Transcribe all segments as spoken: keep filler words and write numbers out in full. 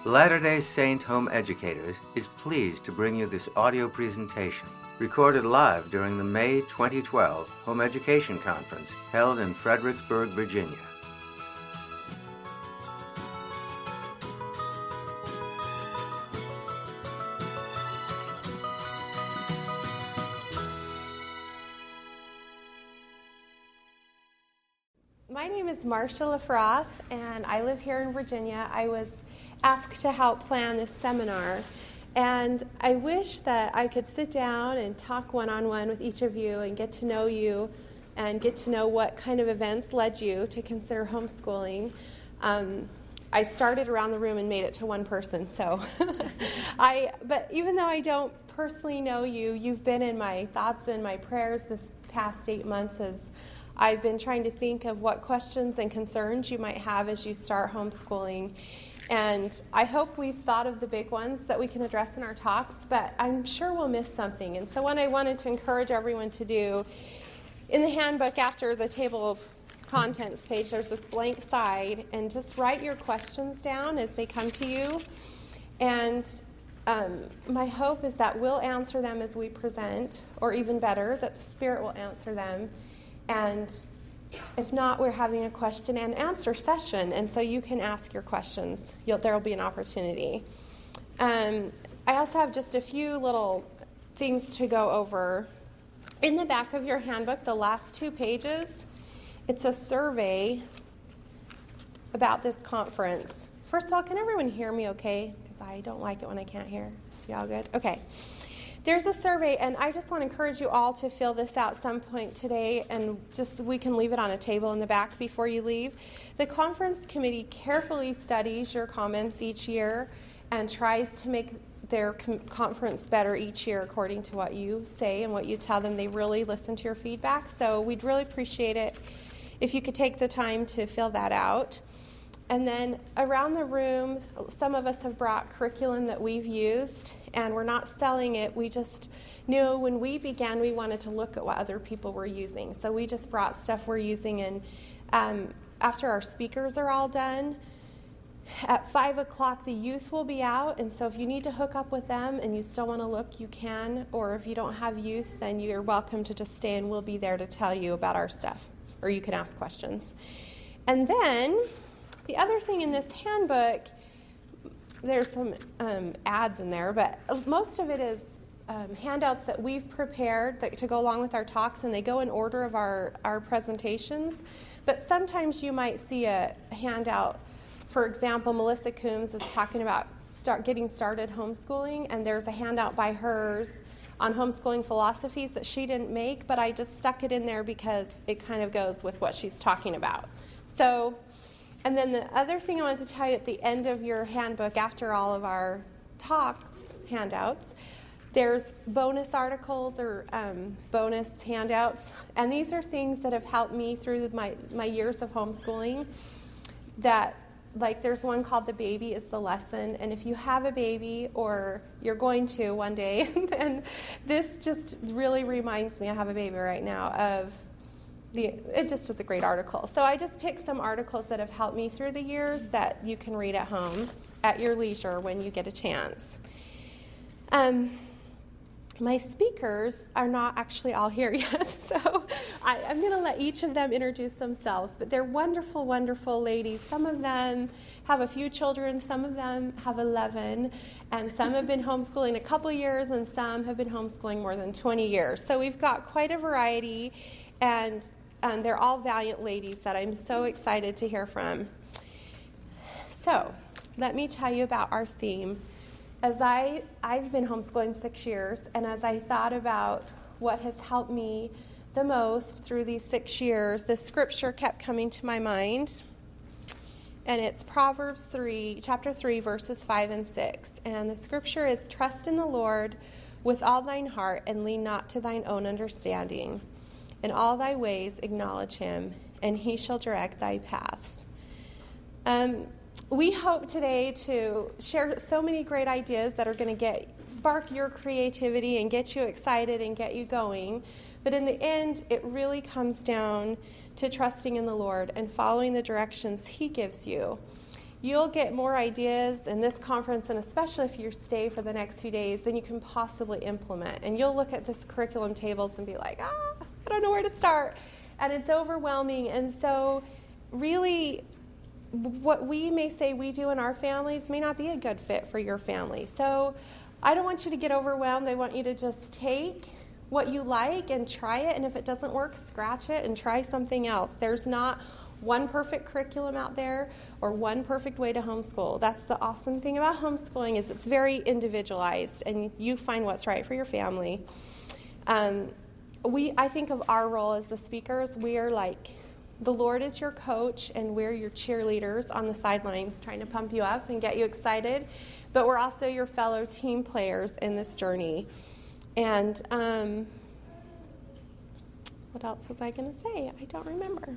Latter-day Saint Home Educators is pleased to bring you this audio presentation, recorded live during the May twenty twelve Home Education Conference held in Fredericksburg, Virginia. My name is Marcia Lafroth, and I live here in Virginia. I was asked to help plan this seminar, and I wish that I could sit down and talk one-on-one with each of you and get to know you and get to know what kind of events led you to consider homeschooling. Um, I started around the room and made it to one person, so I. But even though I don't personally know you, you've been in my thoughts and my prayers this past eight months as I've been trying to think of what questions and concerns you might have as you start homeschooling. And I hope we've thought of the big ones that we can address in our talks, but I'm sure we'll miss something. And so what I wanted to encourage everyone to do, in the handbook after the table of contents page, there's this blank side, and just write your questions down as they come to you. And um, my hope is that we'll answer them as we present, or even better, that the Spirit will answer them. And if not, we're having a question and answer session, and so you can ask your questions. There will be an opportunity. Um, I also have just a few little things to go over. In the back of your handbook, the last two pages, it's a survey about this conference. First of all, can everyone hear me okay? Because I don't like it when I can't hear. Y'all good? Okay. There's a survey, and I just want to encourage you all to fill this out some point today, and just we can leave it on a table in the back before you leave. The conference committee carefully studies your comments each year and tries to make their com- conference better each year according to what you say and what you tell them. They really listen to your feedback, so we'd really appreciate it if you could take the time to fill that out. And then around the room, some of us have brought curriculum that we've used, and we're not selling it. We just knew when we began we wanted to look at what other people were using. So we just brought stuff we're using, and um, after our speakers are all done, at five o'clock the youth will be out, and so if you need to hook up with them and you still want to look, you can. Or if you don't have youth, then you're welcome to just stay, and we'll be there to tell you about our stuff, or you can ask questions. And then the other thing in this handbook, there's some um, ads in there, but most of it is um, handouts that we've prepared that, to go along with our talks, and they go in order of our, our presentations. But sometimes you might see a handout. For example, Melissa Coombs is talking about start getting started homeschooling, and there's a handout by hers on homeschooling philosophies that she didn't make, but I just stuck it in there because it kind of goes with what she's talking about. So. And then the other thing I wanted to tell you at the end of your handbook, after all of our talks, handouts, there's bonus articles or um, bonus handouts. And these are things that have helped me through my, my years of homeschooling. That, like, there's one called The Baby is the Lesson. And if you have a baby, or you're going to one day, then this just really reminds me, I have a baby right now, of The, it just is a great article. So I just picked some articles that have helped me through the years that you can read at home at your leisure when you get a chance. Um, my speakers are not actually all here yet, so I, I'm going to let each of them introduce themselves. But they're wonderful, wonderful ladies. Some of them have a few children, some of them have eleven, and some have been homeschooling a couple years, and some have been homeschooling more than twenty years. So we've got quite a variety, and Um, they're all valiant ladies that I'm so excited to hear from. So, let me tell you about our theme. As I, I've been homeschooling six years, and as I thought about what has helped me the most through these six years, the scripture kept coming to my mind. And it's Proverbs three, chapter three, verses five and six. And the scripture is, "Trust in the Lord with all thine heart, and lean not to thine own understanding. In all thy ways acknowledge him, and he shall direct thy paths." Um, we hope today to share so many great ideas that are going to get spark your creativity and get you excited and get you going. But in the end, it really comes down to trusting in the Lord and following the directions he gives you. you'll get more ideas in this conference, and especially if you stay for the next few days, than you can possibly implement. And you'll look at this curriculum tables and be like, ah, I don't know where to start. And it's overwhelming. And so really, what we may say we do in our families may not be a good fit for your family. So I don't want you to get overwhelmed. I want you to just take what you like and try it. And if it doesn't work, scratch it and try something else. There's not one perfect curriculum out there or one perfect way to homeschool. That's the awesome thing about homeschooling, is it's very individualized and you find what's right for your family. Um, we, I think of our role as the speakers. We are like, the Lord is your coach and we're your cheerleaders on the sidelines trying to pump you up and get you excited. But we're also your fellow team players in this journey. And um, what else was I going to say? I don't remember.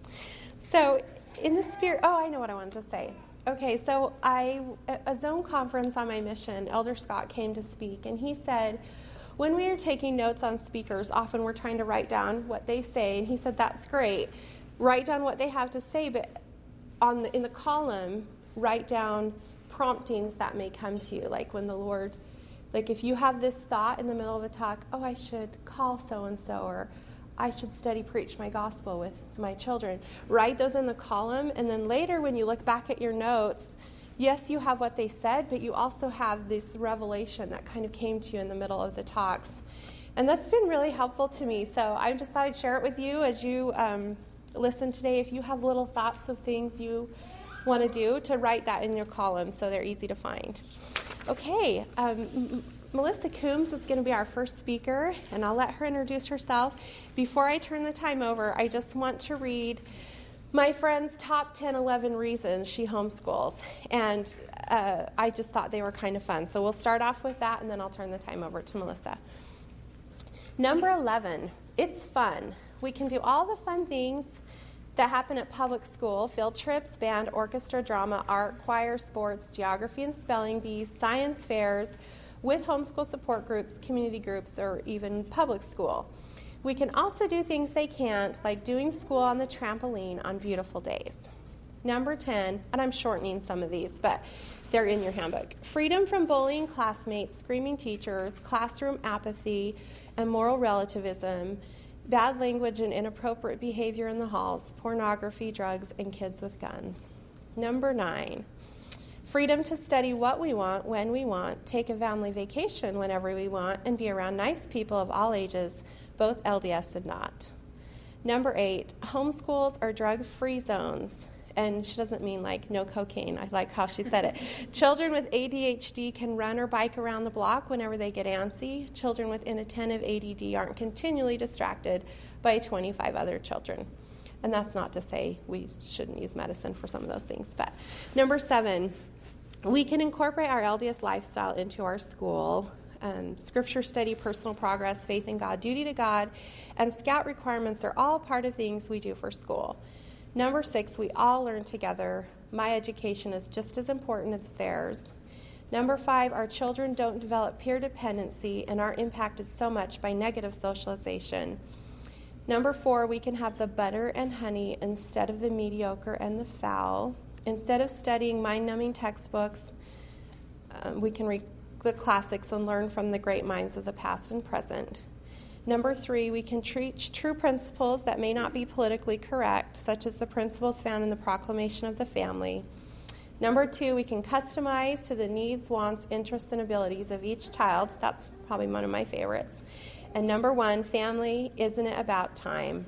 So in the spirit, oh, I know what I wanted to say. Okay, so I, at a Zone conference on my mission, Elder Scott came to speak, and he said, when we are taking notes on speakers, often we're trying to write down what they say, and he said, that's great. Write down what they have to say, but on the, in the column, write down promptings that may come to you, like when the Lord, like if you have this thought in the middle of a talk, oh, I should call so-and-so, or I should study preach my gospel with my children. Write those in the column, and then later when you look back at your notes, yes, you have what they said, but you also have this revelation that kind of came to you in the middle of the talks. And that's been really helpful to me. So I just thought I'd share it with you as you um, listen today. If you have little thoughts of things you want to do, to write that in your column so they're easy to find. Okay. Um, Melissa Coombs is going to be our first speaker, and I'll let her introduce herself. Before I turn the time over, I just want to read my friend's top ten, eleven reasons she homeschools, and uh, I just thought they were kind of fun. So we'll start off with that, and then I'll turn the time over to Melissa. Number eleven, it's fun. We can do all the fun things that happen at public school: field trips, band, orchestra, drama, art, choir, sports, geography and spelling bees, science fairs, with homeschool support groups, community groups, or even public school. We can also do things they can't, like doing school on the trampoline on beautiful days. Number ten, and I'm shortening some of these, but they're in your handbook. Freedom from bullying classmates, screaming teachers, classroom apathy, and moral relativism, bad language and inappropriate behavior in the halls, pornography, drugs, and kids with guns. Number nine, freedom to study what we want, when we want, take a family vacation whenever we want, and be around nice people of all ages, both L D S and not. Number eight, homeschools are drug-free zones. And she doesn't mean like no cocaine. I like how she said it. Children with A D H D can run or bike around the block whenever they get antsy. Children with inattentive A D D aren't continually distracted by twenty-five other children. And that's not to say we shouldn't use medicine for some of those things. But number seven, we can incorporate our L D S lifestyle into our school. Um, scripture study, personal progress, faith in God, duty to God, and Scout requirements are all part of things we do for school. Number six, we all learn together. My education is just as important as theirs. Number five, our children don't develop peer dependency and aren't impacted so much by negative socialization. Number four, we can have the butter and honey instead of the mediocre and the foul. Instead of studying mind-numbing textbooks, um, we can read the classics and learn from the great minds of the past and present. Number three, we can teach true principles that may not be politically correct, such as the principles found in the Proclamation of the Family. Number two, we can customize to the needs, wants, interests, and abilities of each child. That's probably one of my favorites. And number one, family, isn't it about time?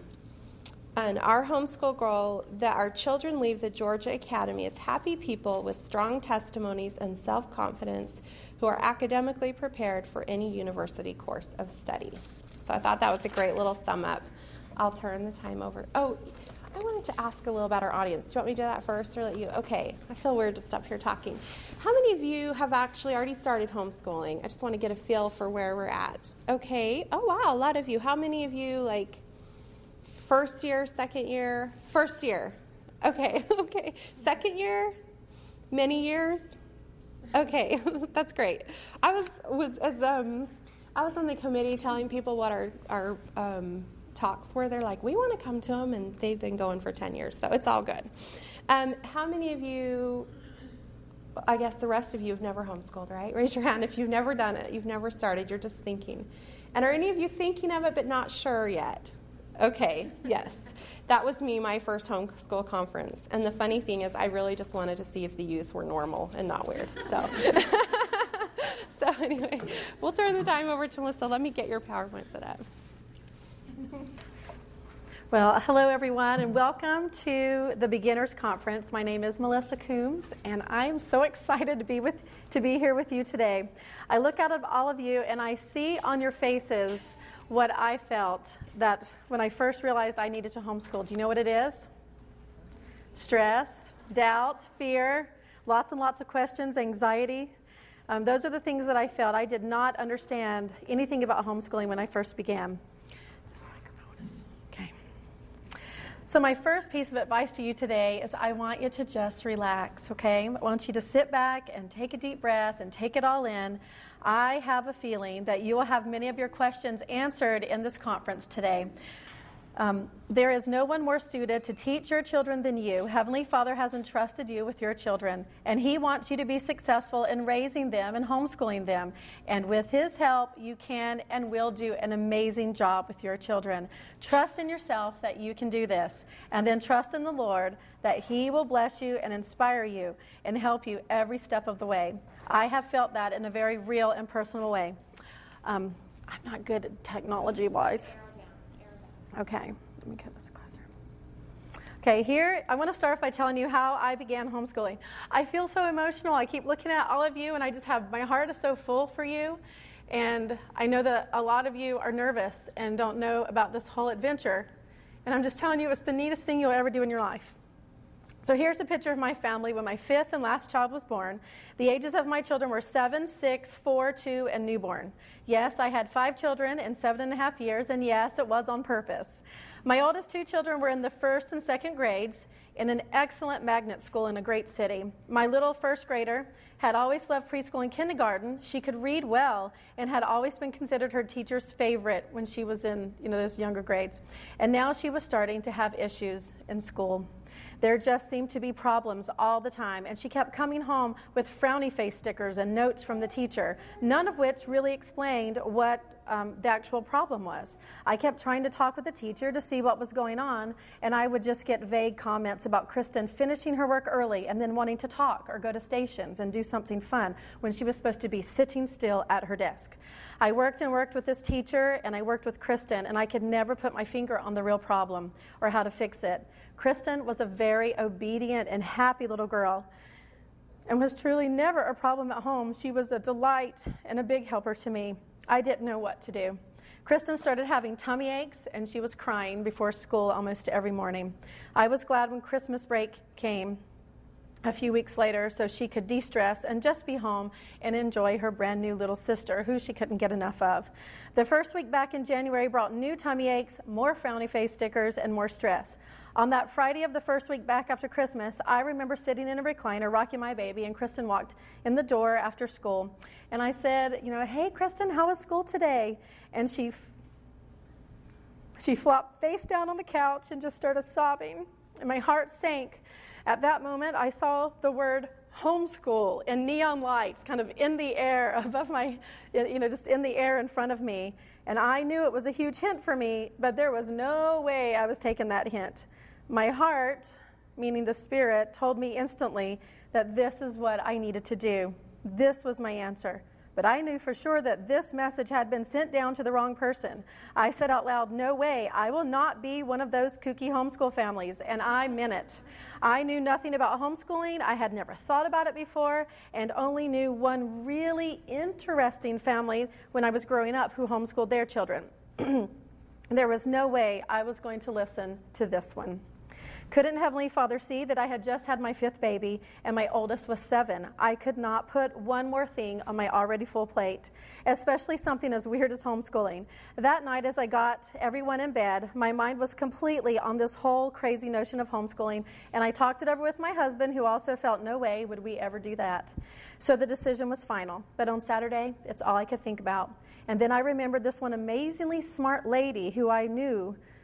And our homeschool goal that our children leave the Georgia Academy as happy people with strong testimonies and self-confidence who are academically prepared for any university course of study. So I thought that was a great little sum up. I'll turn the time over. Oh, I wanted to ask a little about our audience. Do you want me to do that first or let you? Okay, I feel weird to stop here talking. How many of you have actually already started homeschooling? I just want to get a feel for where we're at. Okay. Oh, wow, a lot of you. How many of you, like, first year, second year? First year. Okay, okay. Second year? Many years? Okay, that's great. I was, was as, um... I was on the committee telling people what our, our um, talks were. They're like, we want to come to them, and they've been going for ten years, so it's all good. Um, how many of you I guess the rest of you have never homeschooled, right? Raise your hand if you've never done it. You've never started. You're just thinking. And are any of you thinking of it but not sure yet? Okay, yes. That was me, my first homeschool conference. And the funny thing is I really just wanted to see if the youth were normal and not weird. So, so anyway, we'll turn the time over to Melissa. Let me get your PowerPoint set up. Well, hello everyone, and welcome to the Beginners Conference. My name is Melissa Coombs, and I am so excited to be with to be here with you today. I look out at all of you, and I see on your faces what I felt that when I first realized I needed to homeschool. Do you know what it is? Stress, doubt, fear, lots and lots of questions, anxiety. Um, those are the things that I felt. I did not understand anything about homeschooling when I first began. So my first piece of advice to you today is I want you to just relax, okay? I want you to sit back and take a deep breath and take it all in. I have a feeling that you will have many of your questions answered in this conference today. Um, there is no one more suited to teach your children than you. Heavenly Father has entrusted you with your children, and He wants you to be successful in raising them and homeschooling them. And with His help, you can and will do an amazing job with your children. Trust in yourself that you can do this, and then trust in the Lord that He will bless you and inspire you and help you every step of the way. I have felt that in a very real and personal way. Um, I'm not good at technology-wise. Okay, let me get this closer. Okay, here, I want to start by telling you how I began homeschooling. I feel so emotional. I keep looking at all of you, and I just have, my heart is so full for you. And I know that a lot of you are nervous and don't know about this whole adventure. And I'm just telling you, it's the neatest thing you'll ever do in your life. So here's a picture of my family when my fifth and last child was born. The ages of my children were seven, six, four, two, and newborn. Yes, I had five children in seven and a half years, and yes, it was on purpose. My oldest two children were in the first and second grades in an excellent magnet school in a great city. My little first grader had always loved preschool and kindergarten. She could read well and had always been considered her teacher's favorite when she was in, you know, those younger grades. And now she was starting to have issues in school. There just seemed to be problems all the time, and she kept coming home with frowny face stickers and notes from the teacher, none of which really explained what um, the actual problem was. I kept trying to talk with the teacher to see what was going on, and I would just get vague comments about Kristen finishing her work early and then wanting to talk or go to stations and do something fun when she was supposed to be sitting still at her desk. I worked and worked with this teacher, and I worked with Kristen, and I could never put my finger on the real problem or how to fix it. Kristen was a very obedient and happy little girl and was truly never a problem at home. She was a delight and a big helper to me. I didn't know what to do. Kristen started having tummy aches, and she was crying before school almost every morning. I was glad when Christmas break came a few weeks later so she could de-stress and just be home and enjoy her brand new little sister, who she couldn't get enough of. The first week back in January brought new tummy aches, more frowny face stickers, and more stress. On that Friday of the first week back after Christmas, I remember sitting in a recliner, rocking my baby, and Kristen walked in the door after school. And I said, you know, hey, Kristen, how was school today? And she she flopped face down on the couch and just started sobbing. And my heart sank. At that moment, I saw the word homeschool in neon lights kind of in the air above my, you know, just in the air in front of me. And I knew it was a huge hint for me, but there was no way I was taking that hint. My heart, meaning the Spirit, told me instantly that this is what I needed to do. This was my answer. But I knew for sure that this message had been sent down to the wrong person. I said out loud, no way, I will not be one of those kooky homeschool families, and I meant it. I knew nothing about homeschooling. I had never thought about it before, and only knew one really interesting family when I was growing up who homeschooled their children. There was no way I was going to listen to this one. Couldn't Heavenly Father see that I had just had my fifth baby and my oldest was seven? I could not put one more thing on my already full plate, especially something as weird as homeschooling. That night as I got everyone in bed, my mind was completely on this whole crazy notion of homeschooling, and I talked it over with my husband, who also felt no way would we ever do that. So the decision was final, but on Saturday, it's all I could think about. And then I remembered this one amazingly smart lady who I knew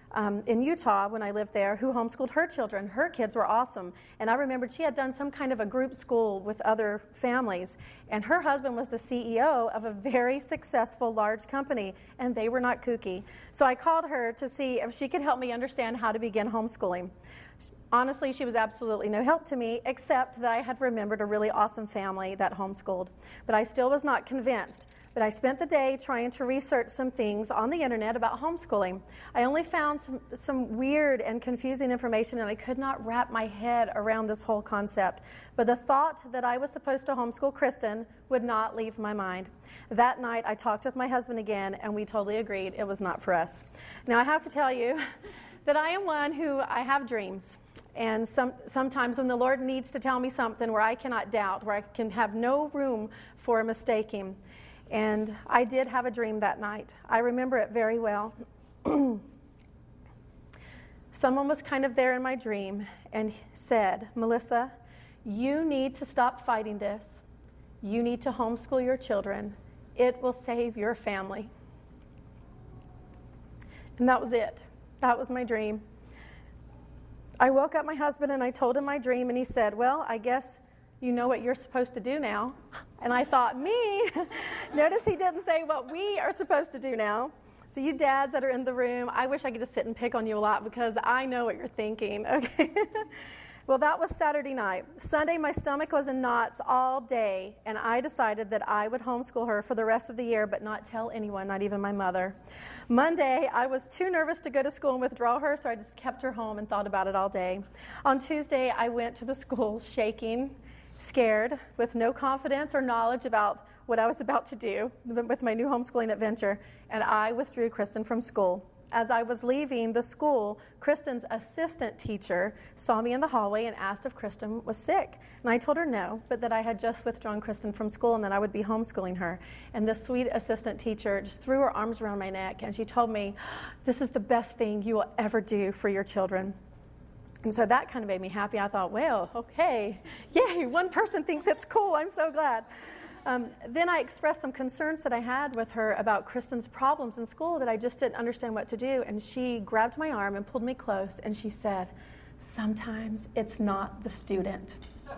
um, in Utah when I lived there who homeschooled her children. Her kids were awesome. And I remembered she had done some kind of a group school with other families. And her husband was the C E O of a very successful large company, and they were not kooky. So I called her to see if she could help me understand how to begin homeschooling. Honestly, she was absolutely no help to me, except that I had remembered a really awesome family that homeschooled. But I still was not convinced. But I spent the day trying to research some things on the internet about homeschooling. I only found some, some weird and confusing information, and I could not wrap my head around this whole concept. But the thought that I was supposed to homeschool Kristen would not leave my mind. That night, I talked with my husband again, and we totally agreed it was not for us. Now, I have to tell you that I am one who I have dreams. And some, sometimes when the Lord needs to tell me something where I cannot doubt, where I can have no room for mistaking. And I did have a dream that night. I remember it very well. Someone was kind of there in my dream and said, Melissa, you need to stop fighting this. You need to homeschool your children. It will save your family. And that was it. That was my dream. I woke up my husband and I told him my dream, and he said, well, I guess you know what you're supposed to do now. And I thought, me? Notice he didn't say what we are supposed to do now. So you dads that are in the room, I wish I could just sit and pick on you a lot because I know what you're thinking, okay? Well, that was Saturday night. Sunday, my stomach was in knots all day, and I decided that I would homeschool her for the rest of the year, but not tell anyone, not even my mother. Monday, I was too nervous to go to school and withdraw her, so I just kept her home and thought about it all day. On Tuesday, I went to the school shaking, scared, with no confidence or knowledge about what I was about to do with my new homeschooling adventure, and I withdrew Kristen from school. As I was leaving the school, Kristen's assistant teacher saw me in the hallway and asked if Kristen was sick. And I told her no, but that I had just withdrawn Kristen from school and that I would be homeschooling her. And the sweet assistant teacher just threw her arms around my neck and she told me, this is the best thing you will ever do for your children. And so that kind of made me happy. I thought, well, okay, yay, one person thinks it's cool. I'm so glad. Um, then I expressed some concerns that I had with her about Kristen's problems in school that I just didn't understand what to do. And she grabbed my arm and pulled me close, and she said, sometimes it's not the student.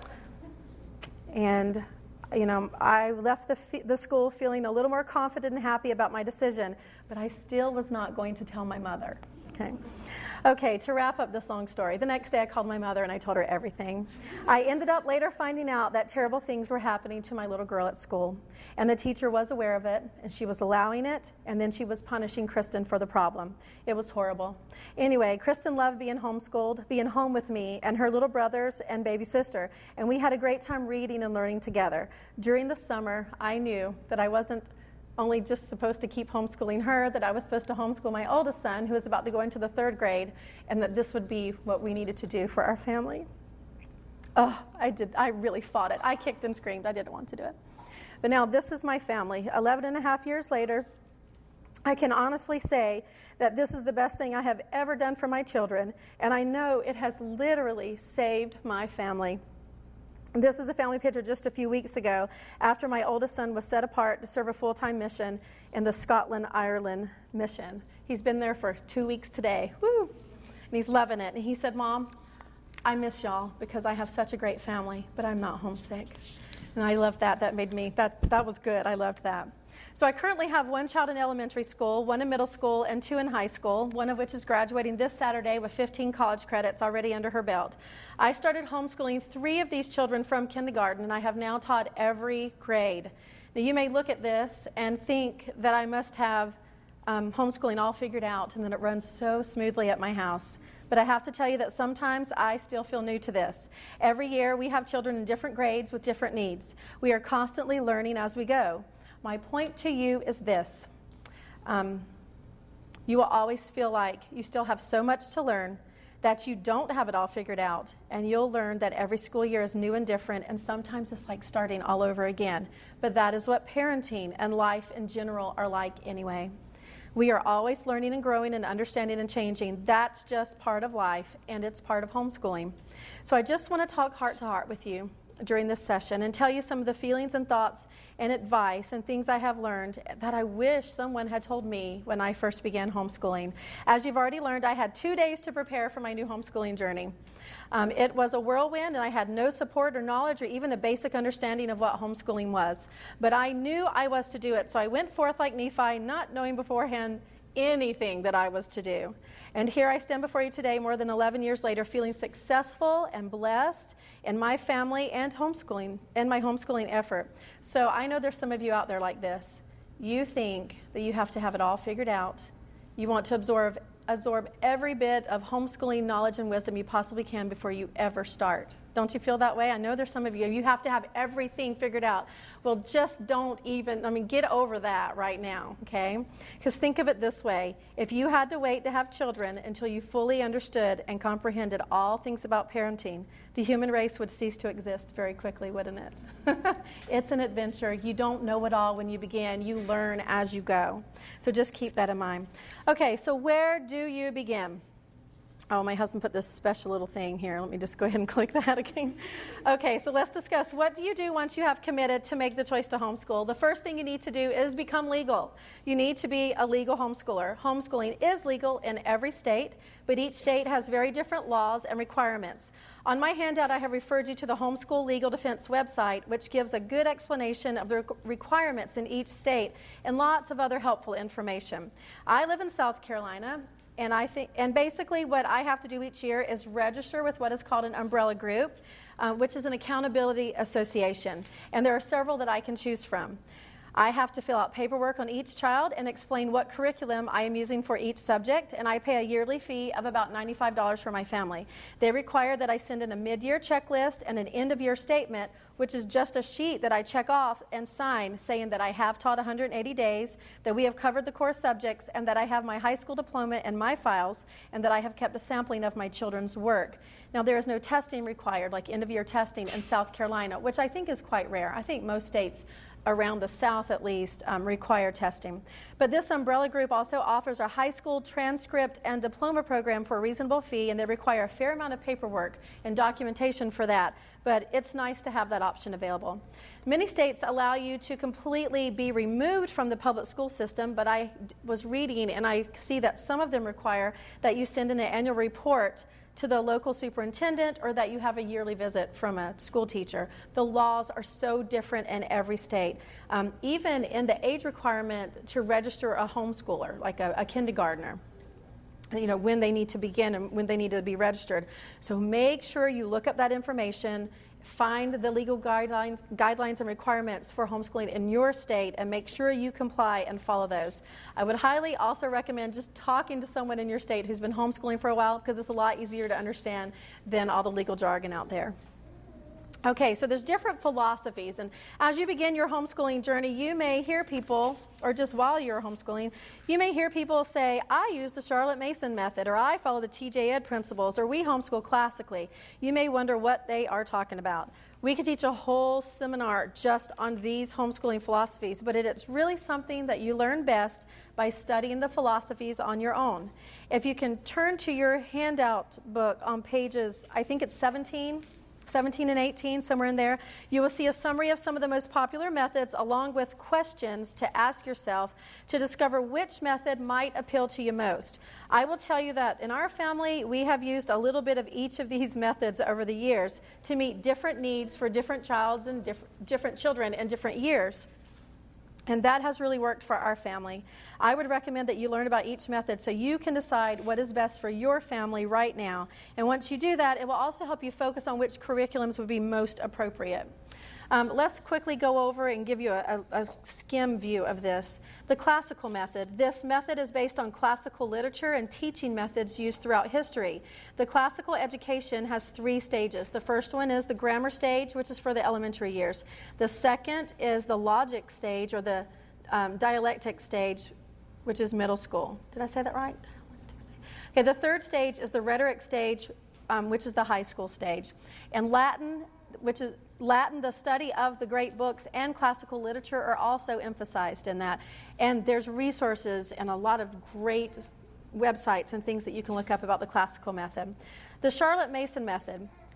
And, you know, I left the, fe- the school feeling a little more confident and happy about my decision, but I still was not going to tell my mother. Okay. Okay, to wrap up this long story, the next day I called my mother and I told her everything. I ended up later finding out that terrible things were happening to my little girl at school. And the teacher was aware of it, and she was allowing it, and then she was punishing Kristen for the problem. It was horrible. Anyway, Kristen loved being homeschooled, being home with me and her little brothers and baby sister. And we had a great time reading and learning together. During the summer, I knew that I wasn't only just supposed to keep homeschooling her, that I was supposed to homeschool my oldest son, who was about to go into the third grade, and that this would be what we needed to do for our family. Oh, I did. I really fought it. I kicked and screamed. I didn't want to do it. But now this is my family. Eleven and a half years later, I can honestly say that this is the best thing I have ever done for my children, and I know it has literally saved my family. This is a family picture just a few weeks ago after my oldest son was set apart to serve a full-time mission in the Scotland, Ireland mission. He's been there for two weeks today. Woo! And he's loving it. And he said, Mom, I miss y'all because I have such a great family, but I'm not homesick. And I loved that. That made me, that, that was good. I loved that. So I currently have one child in elementary school, one in middle school, and two in high school, one of which is graduating this Saturday with fifteen college credits already under her belt. I started homeschooling three of these children from kindergarten, and I have now taught every grade. Now, you may look at this and think that I must have um, homeschooling all figured out and that it runs so smoothly at my house. But I have to tell you that sometimes I still feel new to this. Every year we have children in different grades with different needs. We are constantly learning as we go. My point to you is this. Um, you will always feel like you still have so much to learn, that you don't have it all figured out, and you'll learn that every school year is new and different, and sometimes it's like starting all over again. But that is what parenting and life in general are like anyway. We are always learning and growing and understanding and changing. That's just part of life, and it's part of homeschooling. So I just want to talk heart to heart with you. during this session and tell you some of the feelings and thoughts and advice and things I have learned that I wish someone had told me when I first began homeschooling. As you've already learned, I had two days to prepare for my new homeschooling journey. Um, it was a whirlwind, and I had no support or knowledge or even a basic understanding of what homeschooling was. But I knew I was to do it, so I went forth like Nephi, not knowing beforehand anything that I was to do. And here I stand before you today, more than eleven years later, feeling successful and blessed in my family and homeschooling, and my homeschooling effort. So I know there's some of you out there like this. You think that you have to have it all figured out. You want to absorb absorb every bit of homeschooling knowledge and wisdom you possibly can before you ever start. Don't you feel that way? I know there's some of you, you have to have everything figured out. Well, just don't even, I mean, get over that right now, okay? Because think of it this way. If you had to wait to have children until you fully understood and comprehended all things about parenting, the human race would cease to exist very quickly, wouldn't it? It's an adventure. You don't know it all when you begin. You learn as you go. So just keep that in mind. Okay, so where do you begin? Oh, my husband put this special little thing here. Let me just go ahead and click that again. Okay, so let's discuss what do you do once you have committed to make the choice to homeschool. The first thing you need to do is become legal. You need to be a legal homeschooler. Homeschooling is legal in every state, but each state has very different laws and requirements. On my handout, I have referred you to the Homeschool Legal Defense website, which gives a good explanation of the requirements in each state and lots of other helpful information. I live in South Carolina. And I think, and basically what I have to do each year is register with what is called an umbrella group, uh, which is an accountability association. And there are several that I can choose from. I have to fill out paperwork on each child and explain what curriculum I am using for each subject, and I pay a yearly fee of about ninety-five dollars for my family. They require that I send in a mid-year checklist and an end-of-year statement, which is just a sheet that I check off and sign saying that I have taught one hundred eighty days, that we have covered the core subjects, and that I have my high school diploma in my files, and that I have kept a sampling of my children's work. Now, there is no testing required, like end-of-year testing in South Carolina, which I think is quite rare. I think most states around the South at least, um, require testing. But this umbrella group also offers a high school transcript and diploma program for a reasonable fee, and they require a fair amount of paperwork and documentation for that. But it's nice to have that option available. Many states allow you to completely be removed from the public school system, but I was reading and I see that some of them require that you send in an annual report to the local superintendent or that you have a yearly visit from a school teacher. The laws are so different in every state. Um, even in the age requirement to register a homeschooler, like a, a kindergartner, you know, when they need to begin and when they need to be registered. So make sure you look up that information, find the legal guidelines, guidelines and requirements for homeschooling in your state, and make sure you comply and follow those. I would highly also recommend just talking to someone in your state who's been homeschooling for a while, because it's a lot easier to understand than all the legal jargon out there. Okay, so there's different philosophies, and as you begin your homeschooling journey, you may hear people, or just while you're homeschooling, you may hear people say, I use the Charlotte Mason method, or I follow the T J Ed principles, or we homeschool classically. You may wonder what they are talking about. We could teach a whole seminar just on these homeschooling philosophies, but it is really something that you learn best by studying the philosophies on your own. If you can turn to your handout book on pages, I think it's seventeen, seventeen and eighteen, somewhere in there, you will see a summary of some of the most popular methods along with questions to ask yourself to discover which method might appeal to you most. I will tell you that in our family, we have used a little bit of each of these methods over the years to meet different needs for different childs and diff- different children in different years. And that has really worked for our family. I would recommend that you learn about each method so you can decide what is best for your family right now. And once you do that, it will also help you focus on which curriculums would be most appropriate. Um, let's quickly go over and give you a, a, a skim view of this. The classical method. This method is based on classical literature and teaching methods used throughout history. The classical education has three stages. The first one is the grammar stage, which is for the elementary years. The second is the logic stage, or the um, dialectic stage, which is middle school. Did I say that right? Okay, the third stage is the rhetoric stage, um, which is the high school stage. And Latin, which is Latin, the study of the great books and classical literature are also emphasized in that. And there's resources and a lot of great websites and things that you can look up about the classical method. The Charlotte Mason method.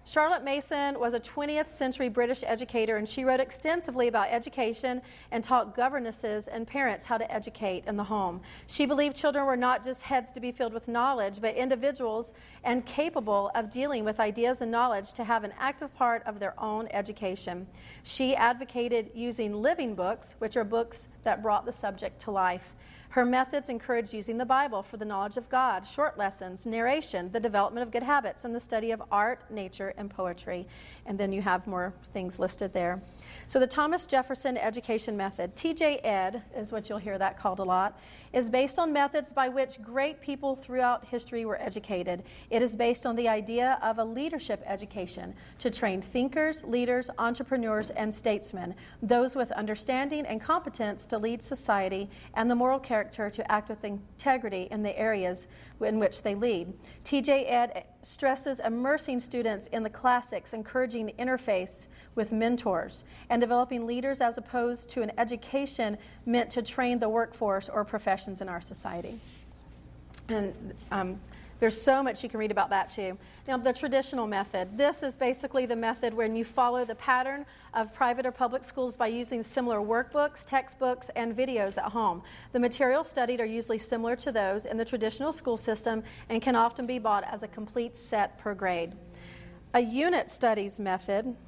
Charlotte Mason was a twentieth century British educator, and she wrote extensively about education and taught governesses and parents how to educate in the home. She believed children were not just heads to be filled with knowledge, but individuals and capable of dealing with ideas and knowledge to have an active part of their own education. She advocated using living books, which are books that brought the subject to life. Her methods encourage using the Bible for the knowledge of God, short lessons, narration, the development of good habits, and the study of art, nature, and poetry. And then you have more things listed there. So the Thomas Jefferson Education Method, T J Ed, is what you'll hear that called a lot, is based on methods by which great people throughout history were educated. It is based on the idea of a leadership education to train thinkers, leaders, entrepreneurs, and statesmen, those with understanding and competence to lead society and the moral character to act with integrity in the areas in which they lead. T J Ed stresses immersing students in the classics, encouraging interface with mentors, and developing leaders as opposed to an education meant to train the workforce or professions in our society. And um, there's so much you can read about that too. Now, the traditional method. This is basically the method when you follow the pattern of private or public schools by using similar workbooks, textbooks, and videos at home. The materials studied are usually similar to those in the traditional school system and can often be bought as a complete set per grade. A unit studies method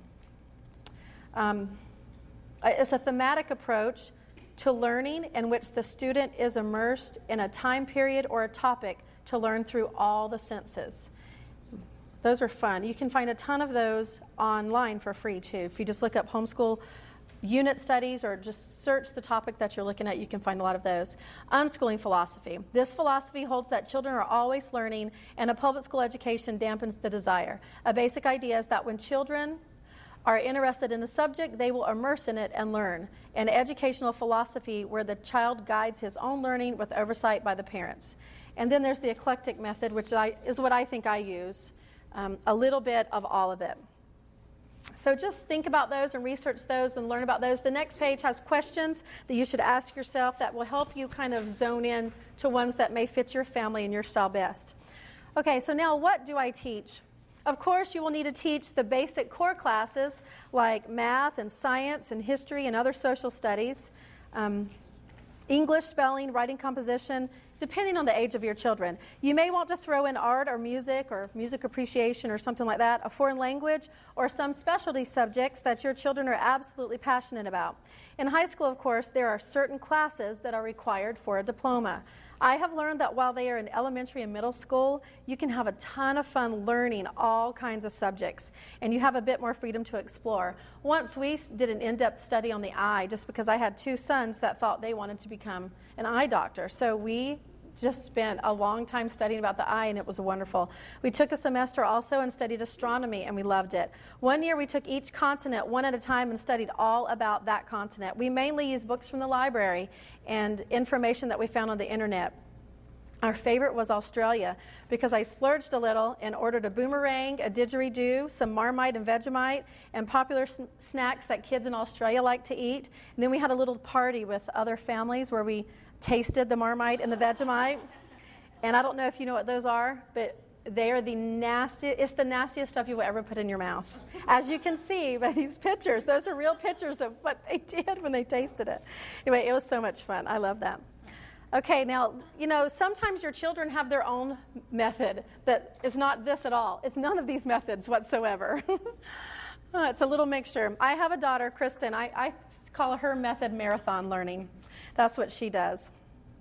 um, is a thematic approach to learning in which the student is immersed in a time period or a topic to learn through all the senses. Those are fun. You can find a ton of those online for free too. If you just look up homeschool unit studies or just search the topic that you're looking at, you can find a lot of those. Unschooling philosophy. This philosophy holds that children are always learning, and a public school education dampens the desire. A basic idea is that when children are interested in the subject, they will immerse in it and learn. An educational philosophy where the child guides his own learning with oversight by the parents. And then there's the eclectic method, which I, is what I think I use. Um, a little bit of all of it. So just think about those and research those and learn about those. The next page has questions that you should ask yourself that will help you kind of zone in to ones that may fit your family and your style best. Okay, so now what do I teach? Of course, you will need to teach the basic core classes like math and science and history and other social studies, um, English, spelling, writing composition, depending on the age of your children. You may want to throw in art or music or music appreciation or something like that, a foreign language, or some specialty subjects that your children are absolutely passionate about. In high school, of course, there are certain classes that are required for a diploma. I have learned that while they are in elementary and middle school, you can have a ton of fun learning all kinds of subjects, and you have a bit more freedom to explore. Once we did an in-depth study on the eye, just because I had two sons that thought they wanted to become an eye doctor. So we just spent a long time studying about the eye, and it was wonderful. We took a semester also and studied astronomy, and we loved it. One year we took each continent one at a time and studied all about that continent. We mainly used books from the library and information that we found on the internet. Our favorite was Australia because I splurged a little and ordered a boomerang, a didgeridoo, some Marmite and Vegemite, and popular sn- snacks that kids in Australia like to eat. And then we had a little party with other families where we tasted the Marmite and the Vegemite. And I don't know if you know what those are, but they are the nastiest, it's the nastiest stuff you will ever put in your mouth. As you can see by these pictures, those are real pictures of what they did when they tasted it. Anyway, it was so much fun. I love that. Okay, now, you know, sometimes your children have their own method that is not this at all. It's none of these methods whatsoever. uh, it's a little mixture. I have a daughter, Kristen. I, I call her method marathon learning. That's what she does.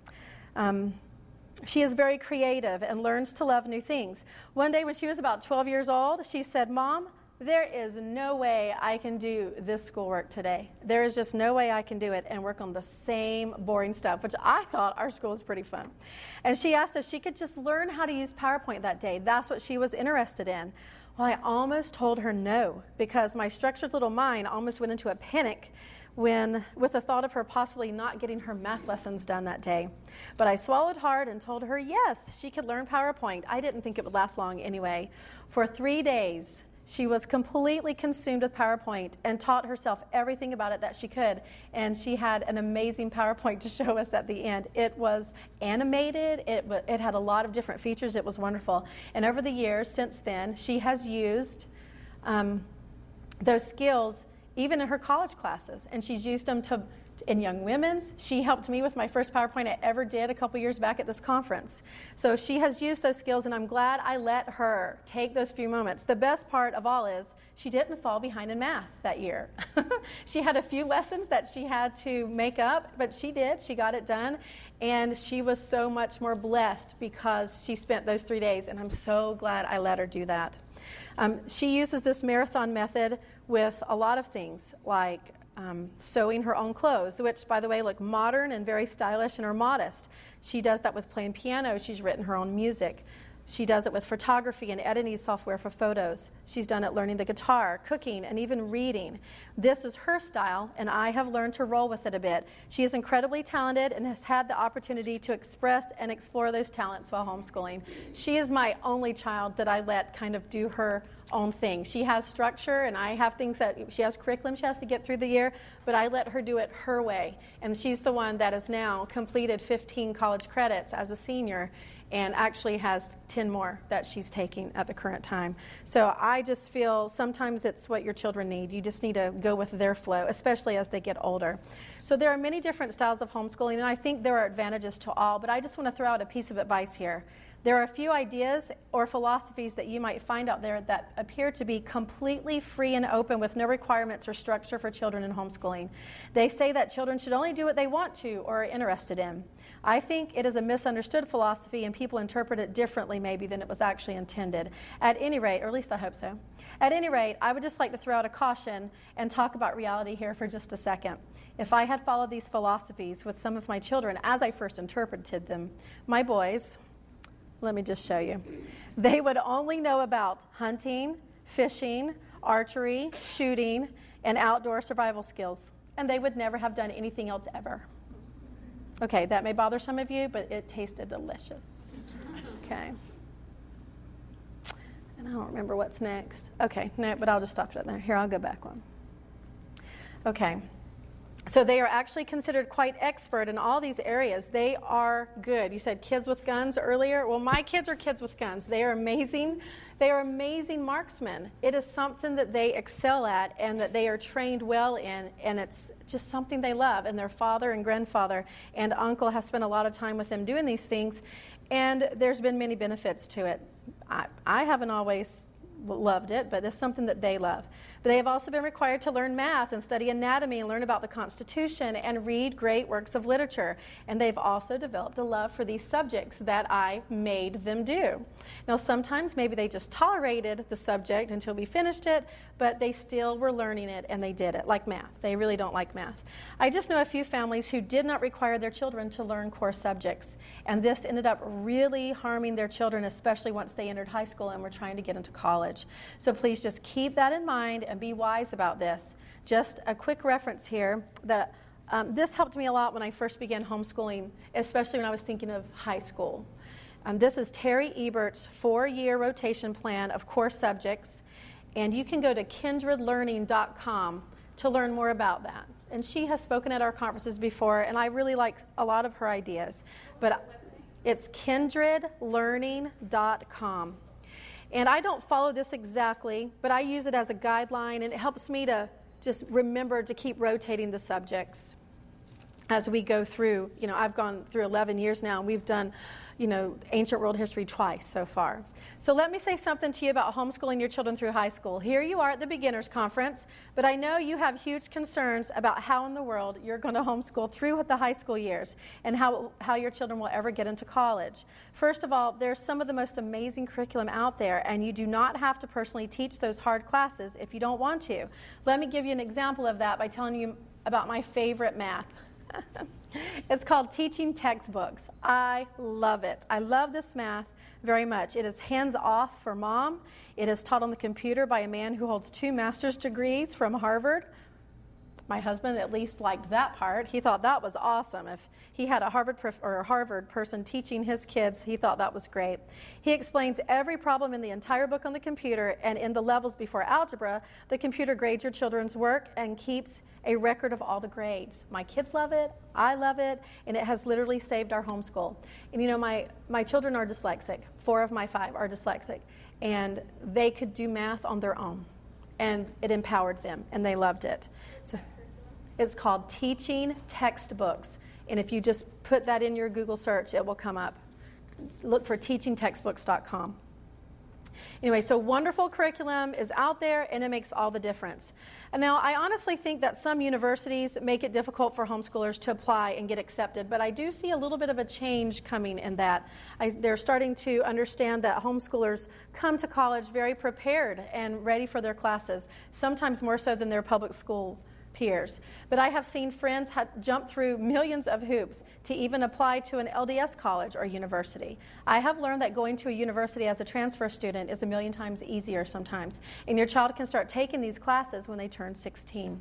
Um, she is very creative and learns to love new things. One day when she was about twelve years old, she said, "Mom, there is no way I can do this schoolwork today. There is just no way I can do it and work on the same boring stuff," which I thought our school was pretty fun. And she asked if she could just learn how to use PowerPoint that day. That's what she was interested in. Well, I almost told her no, because my structured little mind almost went into a panic when, with the thought of her possibly not getting her math lessons done that day. But I swallowed hard and told her yes, she could learn PowerPoint. I didn't think it would last long anyway. For three days, she was completely consumed with PowerPoint and taught herself everything about it that she could. And she had an amazing PowerPoint to show us at the end. It was animated. It, it had a lot of different features. It was wonderful. And over the years since then, she has used um, those skills even in her college classes, and she's used them to in young women's. She helped me with my first PowerPoint I ever did a couple years back at this conference. So she has used those skills, and I'm glad I let her take those few moments. The best part of all is she didn't fall behind in math that year. She had a few lessons that she had to make up, but she did. She got it done, and she was so much more blessed because she spent those three days, and I'm so glad I let her do that. Um, she uses this marathon method with a lot of things, like Um, sewing her own clothes, which, by the way, look modern and very stylish and are modest. She does that with playing piano. She's written her own music. She does it with photography and editing software for photos. She's done it learning the guitar, cooking, and even reading. This is her style, and I have learned to roll with it a bit. She is incredibly talented and has had the opportunity to express and explore those talents while homeschooling. She is my only child that I let kind of do her own thing. She has structure, and I have things that she has curriculum she has to get through the year, but I let her do it her way. And she's the one that has now completed fifteen college credits as a senior, and actually has ten more that she's taking at the current time. So I just feel sometimes it's what your children need. You just need to go with their flow, especially as they get older. So there are many different styles of homeschooling, and I think there are advantages to all, but I just want to throw out a piece of advice here. There are a few ideas or philosophies that you might find out there that appear to be completely free and open with no requirements or structure for children in homeschooling. They say that children should only do what they want to or are interested in. I think it is a misunderstood philosophy, and people interpret it differently maybe than it was actually intended. At any rate, or at least I hope so. At any rate, I would just like to throw out a caution and talk about reality here for just a second. If I had followed these philosophies with some of my children as I first interpreted them, my boys, let me just show you, they would only know about hunting, fishing, archery, shooting, and outdoor survival skills, and they would never have done anything else ever. Okay, that may bother some of you, but it tasted delicious. Okay. And I don't remember what's next. Okay, no, but I'll just stop it there. Here, I'll go back one. Okay. So they are actually considered quite expert in all these areas. They are good. You said kids with guns earlier. Well, my kids are kids with guns. They are amazing. They are amazing marksmen. It is something that they excel at and that they are trained well in, and it's just something they love. And their father and grandfather and uncle have spent a lot of time with them doing these things, and there's been many benefits to it. I, I haven't always loved it, but it's something that they love. But they have also been required to learn math and study anatomy and learn about the Constitution and read great works of literature. And they've also developed a love for these subjects that I made them do. Now, sometimes maybe they just tolerated the subject until we finished it, but they still were learning it, and they did it, like math. They really don't like math. I just know a few families who did not require their children to learn core subjects, and this ended up really harming their children, especially once they entered high school and were trying to get into college. So please just keep that in mind and be wise about this. Just a quick reference here that um, this helped me a lot when I first began homeschooling, especially when I was thinking of high school. Um, this is Terry Ebert's four-year rotation plan of core subjects, and you can go to kindred learning dot com to learn more about that. And she has spoken at our conferences before, and I really like a lot of her ideas. But it's kindred learning dot com. And I don't follow this exactly, but I use it as a guideline, and it helps me to just remember to keep rotating the subjects as we go through. You know, I've gone through eleven years now, and we've done, you know, ancient world history twice so far. So let me say something to you about homeschooling your children through high school. Here you are at the Beginners Conference, but I know you have huge concerns about how in the world you're going to homeschool through the high school years and how, how your children will ever get into college. First of all, there's some of the most amazing curriculum out there, and you do not have to personally teach those hard classes if you don't want to. Let me give you an example of that by telling you about my favorite math. It's called Teaching Textbooks. I love it. I love this math very much. It is hands-off for mom. It is taught on the computer by a man who holds two master's degrees from Harvard. My husband at least liked that part. He thought that was awesome. If he had a Harvard prof- or a Harvard person teaching his kids, he thought that was great. He explains every problem in the entire book on the computer, and in the levels before algebra, the computer grades your children's work and keeps a record of all the grades. My kids love it, I love it, and it has literally saved our homeschool. And you know, my, my children are dyslexic. Four of my five are dyslexic, and they could do math on their own. and it empowered them, and they loved it. So it's called Teaching Textbooks, and if you just put that in your Google search, it will come up. Look for teaching textbooks dot com. Anyway, so wonderful curriculum is out there, and it makes all the difference. And now, I honestly think that some universities make it difficult for homeschoolers to apply and get accepted, but I do see a little bit of a change coming in that. I, they're starting to understand that homeschoolers come to college very prepared and ready for their classes, sometimes more so than their public school peers. But I have seen friends ha- jump through millions of hoops to even apply to an L D S college or university. I have learned that going to a university as a transfer student is a million times easier sometimes, and your child can start taking these classes when they turn sixteen.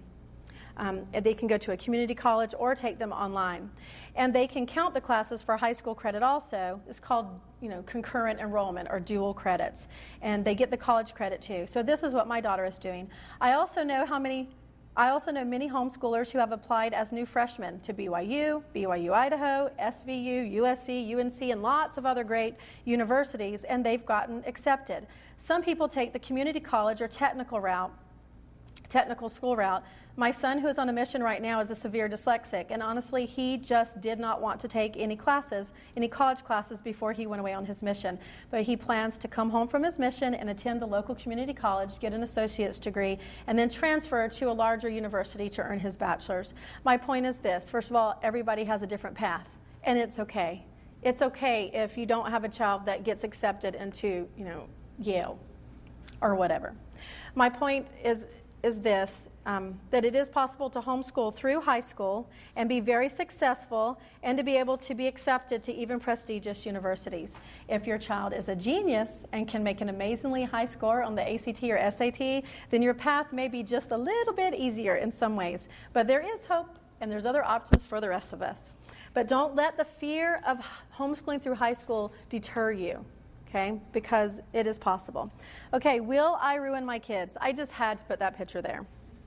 Um, they can go to a community college or take them online. And they can count the classes for high school credit also. It's called, you know, concurrent enrollment or dual credits. And they get the college credit too. So this is what my daughter is doing. I also know how many I also know many homeschoolers who have applied as new freshmen to B Y U, B Y U Idaho, S V U, U S C, U N C, and lots of other great universities, and they've gotten accepted. Some people take the community college or technical route, technical school route. My son, who is on a mission right now, is a severe dyslexic, and honestly, he just did not want to take any classes, any college classes before he went away on his mission. But he plans to come home from his mission and attend the local community college, get an associate's degree, and then transfer to a larger university to earn his bachelor's. My point is this. First of all, everybody has a different path, and it's okay. It's okay if you don't have a child that gets accepted into, you know, Yale or whatever. My point is is this, um, that it is possible to homeschool through high school and be very successful and to be able to be accepted to even prestigious universities. If your child is a genius and can make an amazingly high score on the A C T or S A T, then your path may be just a little bit easier in some ways. But there is hope, and there's other options for the rest of us. But don't let the fear of homeschooling through high school deter you. Okay, because it is possible. Okay, will I ruin my kids? I just had to put that picture there.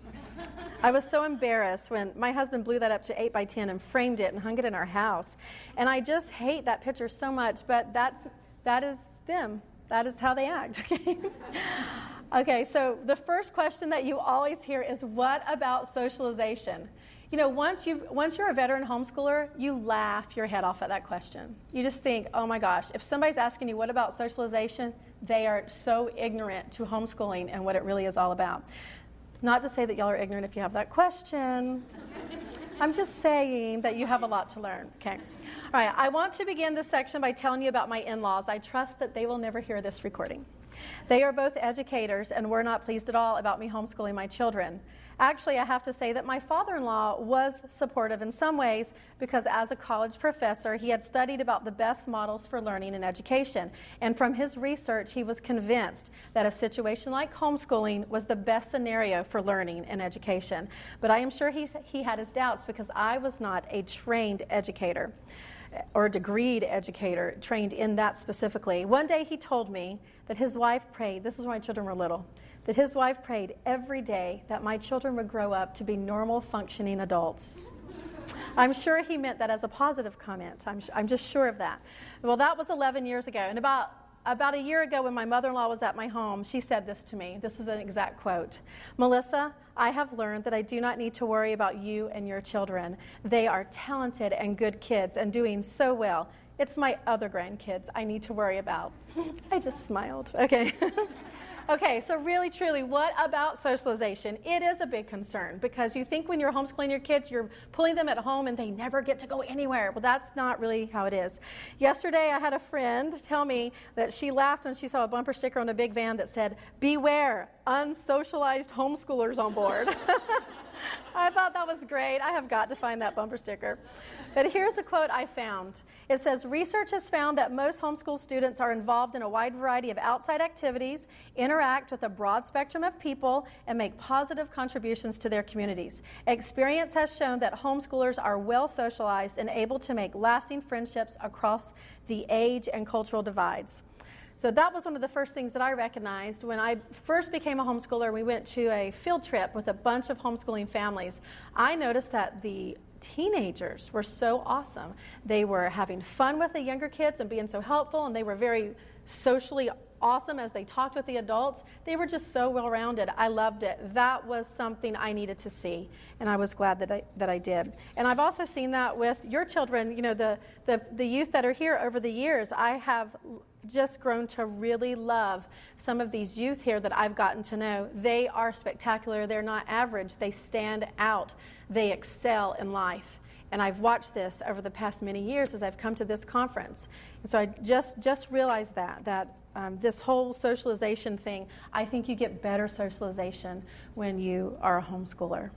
I was so embarrassed when my husband blew that up to eight by ten and framed it and hung it in our house. And I just hate that picture so much, but that's that is them. That is how they act, okay? Okay, so the first question that you always hear is, what about socialization? You know, once you once you're a veteran homeschooler, you laugh your head off at that question. You just think, oh my gosh, if somebody's asking you what about socialization, they are so ignorant to homeschooling and what it really is all about. Not to say that y'all are ignorant if you have that question. I'm just saying that you have a lot to learn, okay? All right, I want to begin this section by telling you about my in-laws. I trust that they will never hear this recording. They are both educators and were not pleased at all about me homeschooling my children. Actually, I have to say that my father-in-law was supportive in some ways because as a college professor, he had studied about the best models for learning and education. And from his research, he was convinced that a situation like homeschooling was the best scenario for learning and education. But I am sure he's, he had his doubts because I was not a trained educator or a degreed educator trained in that specifically. One day he told me that his wife prayed, this is when my children were little, that his wife prayed every day that my children would grow up to be normal functioning adults. I'm sure he meant that as a positive comment. I'm, I'm just sure of that. Well, that was eleven years ago. And about, about a year ago when my mother-in-law was at my home, she said this to me. This is an exact quote. Melissa, I have learned that I do not need to worry about you and your children. They are talented and good kids and doing so well. It's my other grandkids I need to worry about. I just smiled. Okay. Okay, so really, truly, what about socialization? It is a big concern because you think when you're homeschooling your kids, you're pulling them at home and they never get to go anywhere. Well, that's not really how it is. Yesterday, I had a friend tell me that she laughed when she saw a bumper sticker on a big van that said, "Beware, unsocialized homeschoolers on board." I thought that was great. I have got to find that bumper sticker. But here's a quote I found. It says, research has found that most homeschool students are involved in a wide variety of outside activities, interact with a broad spectrum of people, and make positive contributions to their communities. Experience has shown that homeschoolers are well socialized and able to make lasting friendships across the age and cultural divides. So that was one of the first things that I recognized when I first became a homeschooler. We went to a field trip with a bunch of homeschooling families. I noticed that the teenagers were so awesome. They were having fun with the younger kids and being so helpful, and they were very socially awesome as they talked with the adults. They were just so well-rounded. I loved it. That was something I needed to see, and I was glad that I, that I did. And I've also seen that with your children, you know, the, the, the youth that are here over the years. I have just grown to really love some of these youth here that I've gotten to know. They are spectacular. They're not average. They stand out. They excel in life. And I've watched this over the past many years as I've come to this conference. And so I just, just realized that, that um, this whole socialization thing, I think you get better socialization when you are a homeschooler.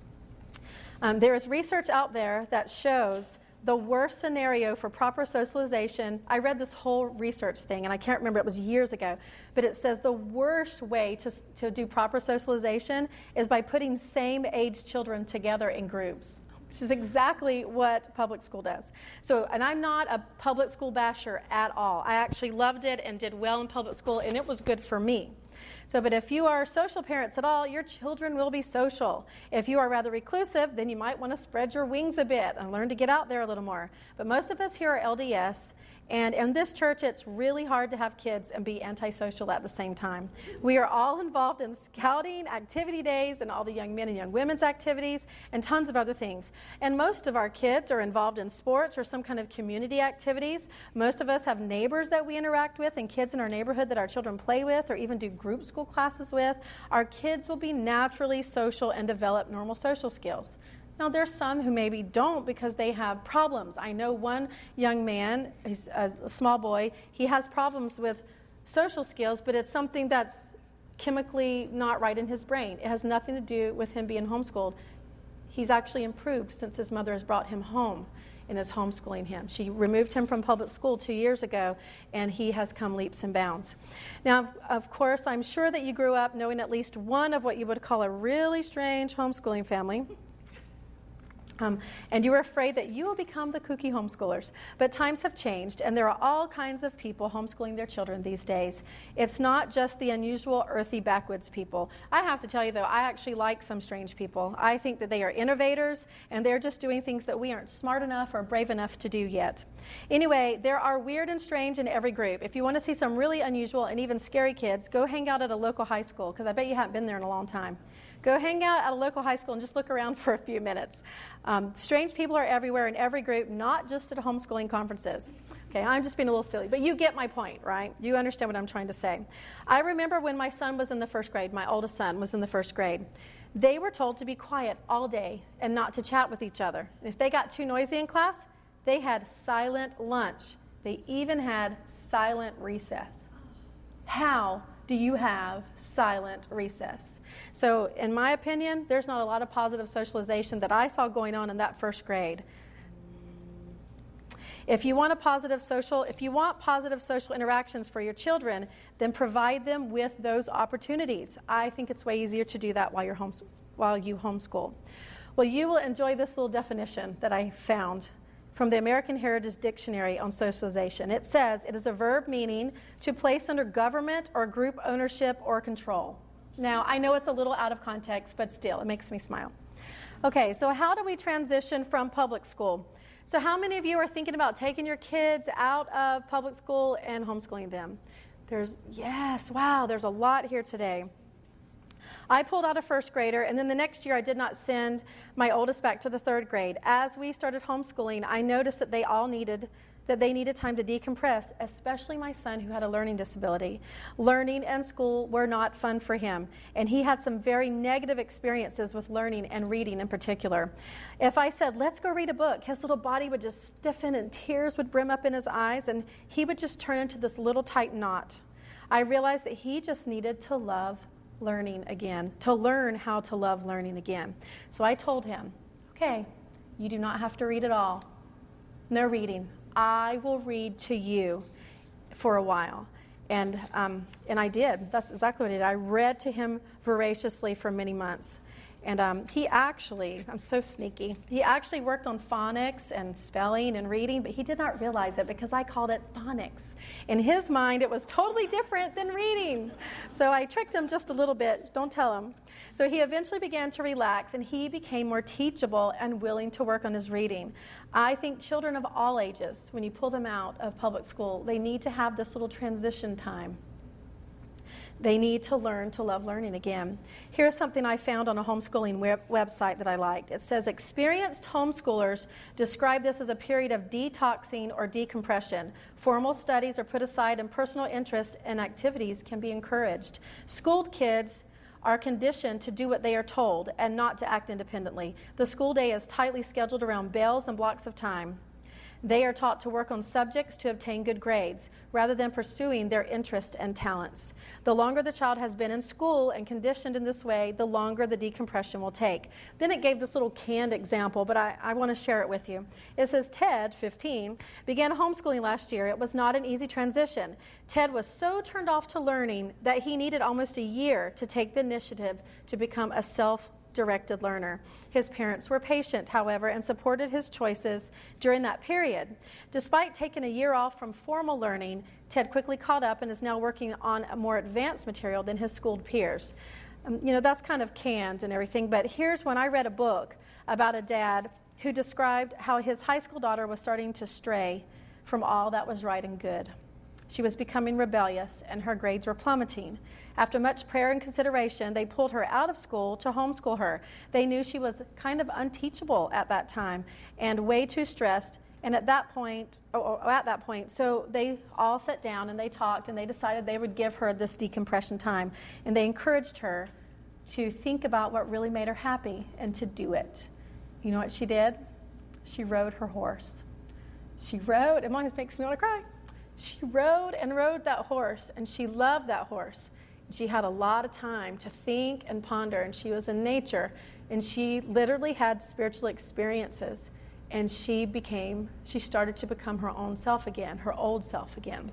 Um, there is research out there that shows the worst scenario for proper socialization. I read this whole research thing, and I can't remember, it was years ago, but it says the worst way to, to do proper socialization is by putting same-age children together in groups, which is exactly what public school does. So, and I'm not a public school basher at all. I actually loved it and did well in public school, and it was good for me. So, but if you are social parents at all, your children will be social. If you are rather reclusive, then you might want to spread your wings a bit and learn to get out there a little more. But most of us here are L D S, and in this church, it's really hard to have kids and be antisocial at the same time. We are all involved in scouting, activity days, and all the young men and young women's activities, and tons of other things. And most of our kids are involved in sports or some kind of community activities. Most of us have neighbors that we interact with and kids in our neighborhood that our children play with or even do group school classes with. Our kids will be naturally social and develop normal social skills. Now, there's some who maybe don't because they have problems. I know one young man, he's a small boy, he has problems with social skills, but it's something that's chemically not right in his brain. It has nothing to do with him being homeschooled. He's actually improved since his mother has brought him home and is homeschooling him. She removed him from public school two years ago, and he has come leaps and bounds. Now, of course, I'm sure that you grew up knowing at least one of what you would call a really strange homeschooling family. Um, and you were afraid that you will become the kooky homeschoolers. But times have changed, and there are all kinds of people homeschooling their children these days. It's not just the unusual, earthy, backwoods people. I have to tell you, though, I actually like some strange people. I think that they are innovators, and they're just doing things that we aren't smart enough or brave enough to do yet. Anyway, there are weird and strange in every group. If you want to see some really unusual and even scary kids, go hang out at a local high school, because I bet you haven't been there in a long time. Go hang out at a local high school and just look around for a few minutes. Um, strange people are everywhere in every group, not just at homeschooling conferences. Okay, I'm just being a little silly, but you get my point, right? You understand what I'm trying to say. I remember when my son was in the first grade, my oldest son was in the first grade, they were told to be quiet all day and not to chat with each other. And if they got too noisy in class, they had silent lunch. They even had silent recess. How do you have silent recess? So in my opinion, there's not a lot of positive socialization that I saw going on in that first grade. If you want a positive social, if you want positive social interactions for your children, then provide them with those opportunities. I think it's way easier to do that while you're home, while you homeschool. Well, you will enjoy this little definition that I found from the American Heritage Dictionary on socialization. It says it is a verb meaning to place under government or group ownership or control. Now, I know it's a little out of context, but still, it makes me smile. Okay, so how do we transition from public school? So how many of you are thinking about taking your kids out of public school and homeschooling them? There's, yes, wow, there's a lot here today. I pulled out a first grader, and then the next year I did not send my oldest back to the third grade. As we started homeschooling, I noticed that they all needed that they needed time to decompress, especially my son who had a learning disability. Learning and school were not fun for him, and he had some very negative experiences with learning and reading in particular. If I said, let's go read a book, his little body would just stiffen and tears would brim up in his eyes, and he would just turn into this little tight knot. I realized that he just needed to love learning again, to learn how to love learning again. So I told him, okay, you do not have to read at all. No reading. I will read to you for a while. And um, and I did. That's exactly what I did. I read to him voraciously for many months. And um, he actually, I'm so sneaky, he actually worked on phonics and spelling and reading, but he did not realize it because I called it phonics. In his mind, it was totally different than reading. So I tricked him just a little bit. Don't tell him. So he eventually began to relax, and he became more teachable and willing to work on his reading. I think children of all ages, when you pull them out of public school, they need to have this little transition time. They need to learn to love learning again. Here's something I found on a homeschooling web- website that I liked. It says, experienced homeschoolers describe this as a period of detoxing or decompression. Formal studies are put aside and personal interests and activities can be encouraged. Schooled kids are conditioned to do what they are told and not to act independently. The school day is tightly scheduled around bells and blocks of time. They are taught to work on subjects to obtain good grades, rather than pursuing their interest and talents. The longer the child has been in school and conditioned in this way, the longer the decompression will take. Then it gave this little canned example, but I, I want to share it with you. It says, Ted, fifteen, began homeschooling last year. It was not an easy transition. Ted was so turned off to learning that he needed almost a year to take the initiative to become a self directed learner. His parents were patient, however, and supported his choices during that period. Despite taking a year off from formal learning, Ted quickly caught up and is now working on a more advanced material than his schooled peers. Um, you know, that's kind of canned and everything, but here's when I read a book about a dad who described how his high school daughter was starting to stray from all that was right and good. She was becoming rebellious, and her grades were plummeting. After much prayer and consideration, they pulled her out of school to homeschool her. They knew she was kind of unteachable at that time and way too stressed. And at that point, or at that point, so they all sat down and they talked and they decided they would give her this decompression time. And they encouraged her to think about what really made her happy and to do it. You know what she did? She rode her horse. She rode, it always makes me want to cry. She rode and rode that horse, and she loved that horse. She had a lot of time to think and ponder, and she was in nature, and she literally had spiritual experiences, and she became, she started to become her own self again, her old self again.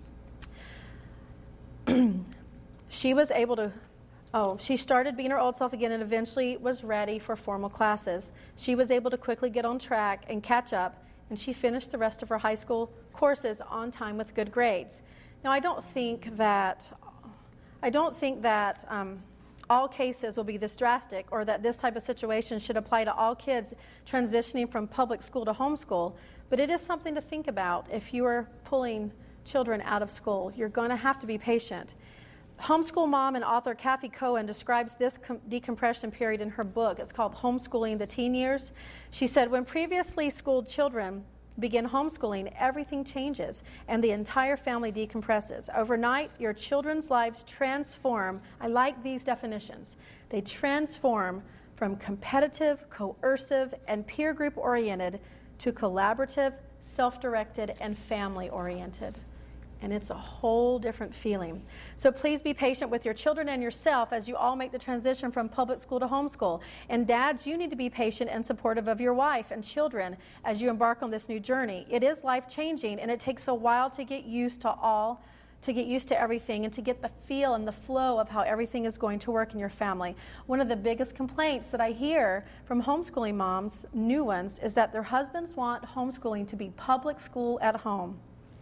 She was able to, oh, she started being her old self again and eventually was ready for formal classes. She was able to quickly get on track and catch up, and she finished the rest of her high school courses on time with good grades. Now, I don't think that I don't think that um, all cases will be this drastic, or that this type of situation should apply to all kids transitioning from public school to homeschool, but it is something to think about. If you are pulling children out of school, you're going to have to be patient. Homeschool mom and author Kathy Cohen describes this com- decompression period in her book. It's called Homeschooling the Teen Years. She said, when previously schooled children begin homeschooling, everything changes and the entire family decompresses. Overnight, your children's lives transform. I like these definitions. They transform from competitive, coercive, and peer group oriented to collaborative, self-directed, and family oriented. And it's a whole different feeling. So please be patient with your children and yourself as you all make the transition from public school to homeschool. And dads, you need to be patient and supportive of your wife and children as you embark on this new journey. It is life-changing, and it takes a while to get used to all, to get used to everything and to get the feel and the flow of how everything is going to work in your family. One of the biggest complaints that I hear from homeschooling moms, new ones, is that their husbands want homeschooling to be public school at home.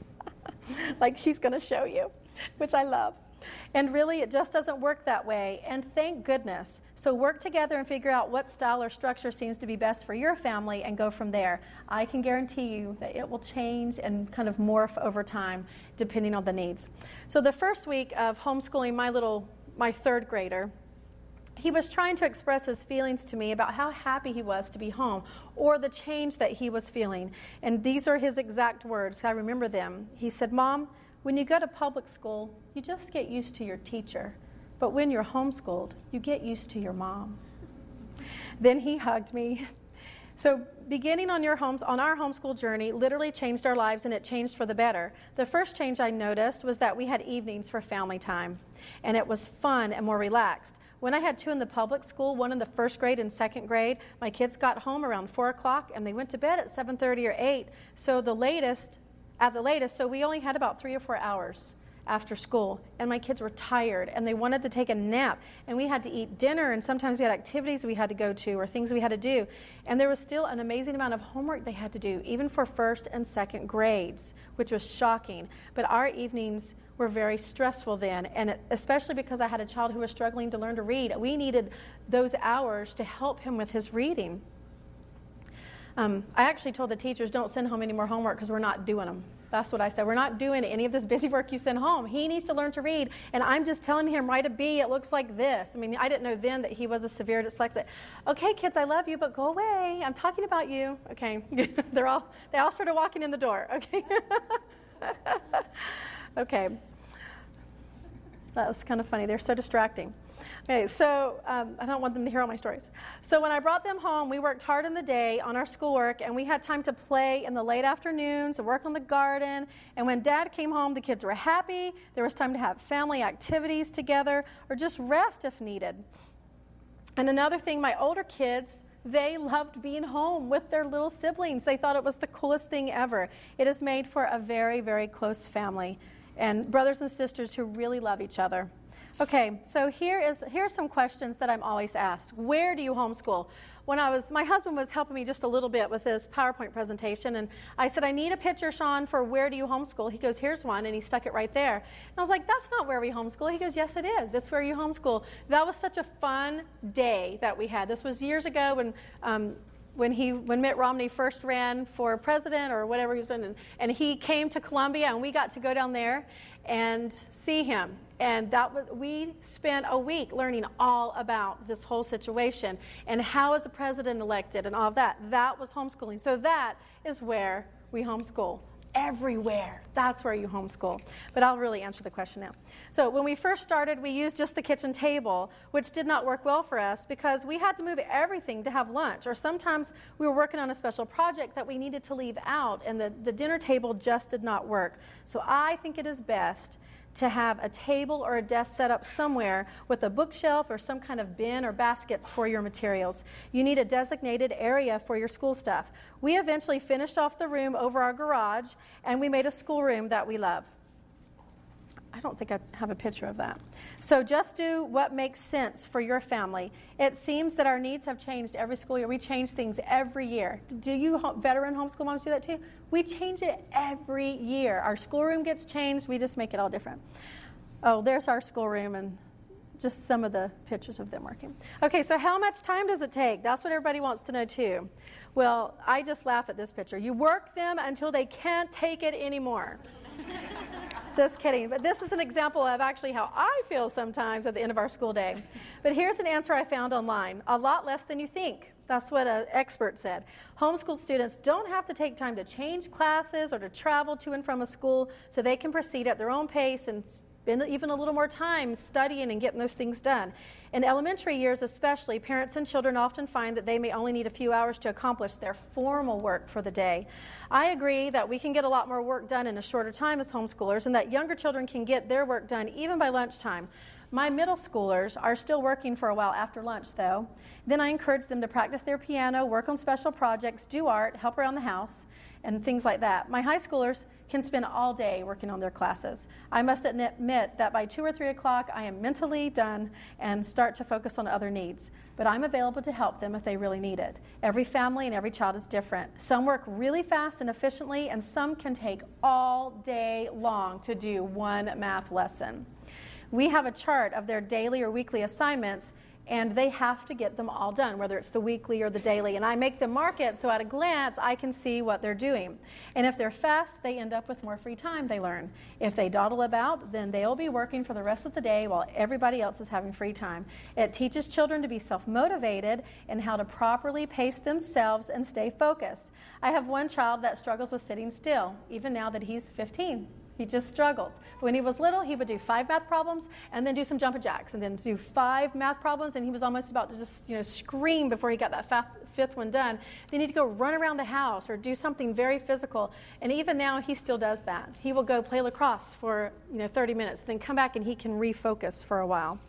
Like she's going to show you, which I love. And really, it just doesn't work that way, and thank goodness. So work together and figure out what style or structure seems to be best for your family and go from there. I can guarantee you that it will change and kind of morph over time depending on the needs. So the first week of homeschooling my little, my third grader, he was trying to express his feelings to me about how happy he was to be home, or the change that he was feeling. And these are his exact words. I remember them. He said, Mom, when you go to public school, you just get used to your teacher. But when you're homeschooled, you get used to your mom. Then he hugged me. So beginning on your homes, on our homeschool journey literally changed our lives, and it changed for the better. The first change I noticed was that we had evenings for family time, and it was fun and more relaxed. When I had two in the public school, one in the first grade and second grade, my kids got home around four o'clock, and they went to bed at seven thirty or eight. So the latest, at the latest, so we only had about three or four hours after school, and my kids were tired, and they wanted to take a nap, and we had to eat dinner, and sometimes we had activities we had to go to or things we had to do, and there was still an amazing amount of homework they had to do, even for first and second grades, which was shocking. But our evenings were very stressful then, and especially because I had a child who was struggling to learn to read. We needed those hours to help him with his reading. Um, I actually told the teachers, don't send home any more homework because we're not doing them. That's what I said. We're not doing any of this busy work you send home. He needs to learn to read, and I'm just telling him, write a B, it looks like this. I mean, I didn't know then that he was a severe dyslexic. Okay, kids, I love you, but go away. I'm talking about you. Okay. They're all, they all started walking in the door. Okay. Okay. That was kind of funny. They're so distracting. Okay, so um, I don't want them to hear all my stories. So when I brought them home, we worked hard in the day on our schoolwork, and we had time to play in the late afternoons and work on the garden. And when Dad came home, the kids were happy. There was time to have family activities together or just rest if needed. And another thing, my older kids, they loved being home with their little siblings. They thought it was the coolest thing ever. It is made for a very, very close family and brothers and sisters who really love each other. Okay, so here is here are some questions that I'm always asked. Where do you homeschool? When I was, my husband was helping me just a little bit with this PowerPoint presentation, and I said, I need a picture, Sean, for where do you homeschool? He goes, here's one, and he stuck it right there. And I was like, that's not where we homeschool. He goes, yes, it is. It's where you homeschool. That was such a fun day that we had. This was years ago when um, when he when Mitt Romney first ran for president or whatever he was doing, and, and he came to Columbia, and we got to go down there and see him. And that was, we spent a week learning all about this whole situation and how is the president elected and all of that. That was homeschooling. So that is where we homeschool. Everywhere. That's where you homeschool. But I'll really answer the question now. So when we first started, we used just the kitchen table, which did not work well for us because we had to move everything to have lunch. Or sometimes we were working on a special project that we needed to leave out, and the, the dinner table just did not work. So I think it is best to have a table or a desk set up somewhere with a bookshelf or some kind of bin or baskets for your materials. You need a designated area for your school stuff. We eventually finished off the room over our garage, and we made a schoolroom that we love. I don't think I have a picture of that. So just do what makes sense for your family. It seems that our needs have changed every school year. We change things every year. Do you veteran homeschool moms do that too? We change it every year. Our schoolroom gets changed. We just make it all different. Oh, there's our schoolroom and just some of the pictures of them working. Okay, so how much time does it take? That's what everybody wants to know too. Well, I just laugh at this picture. You work them until they can't take it anymore. Just kidding. But this is an example of actually how I feel sometimes at the end of our school day. But here's an answer I found online. A lot less than you think. That's what an expert said. Homeschool students don't have to take time to change classes or to travel to and from a school, so they can proceed at their own pace and spend even a little more time studying and getting those things done. In elementary years especially, parents and children often find that they may only need a few hours to accomplish their formal work for the day. I agree that we can get a lot more work done in a shorter time as homeschoolers, and that younger children can get their work done even by lunchtime. My middle schoolers are still working for a while after lunch, though. Then I encourage them to practice their piano, work on special projects, do art, help around the house, and things like that. My high schoolers can spend all day working on their classes. I must admit that by two or three o'clock, I am mentally done and start to focus on other needs. But I'm available to help them if they really need it. Every family and every child is different. Some work really fast and efficiently, and some can take all day long to do one math lesson. We have a chart of their daily or weekly assignments, and they have to get them all done, whether it's the weekly or the daily. And I make them mark it so at a glance I can see what they're doing. And if they're fast, they end up with more free time, they learn. If they dawdle about, then they'll be working for the rest of the day while everybody else is having free time. It teaches children to be self-motivated and how to properly pace themselves and stay focused. I have one child that struggles with sitting still, even now that he's fifteen. He just struggles. When he was little, he would do five math problems and then do some jumping jacks and then do five math problems, and he was almost about to just, you know, scream before he got that fifth one done. Then he'd go run around the house or do something very physical. And even now, he still does that. He will go play lacrosse for, you know, thirty minutes, then come back and he can refocus for a while.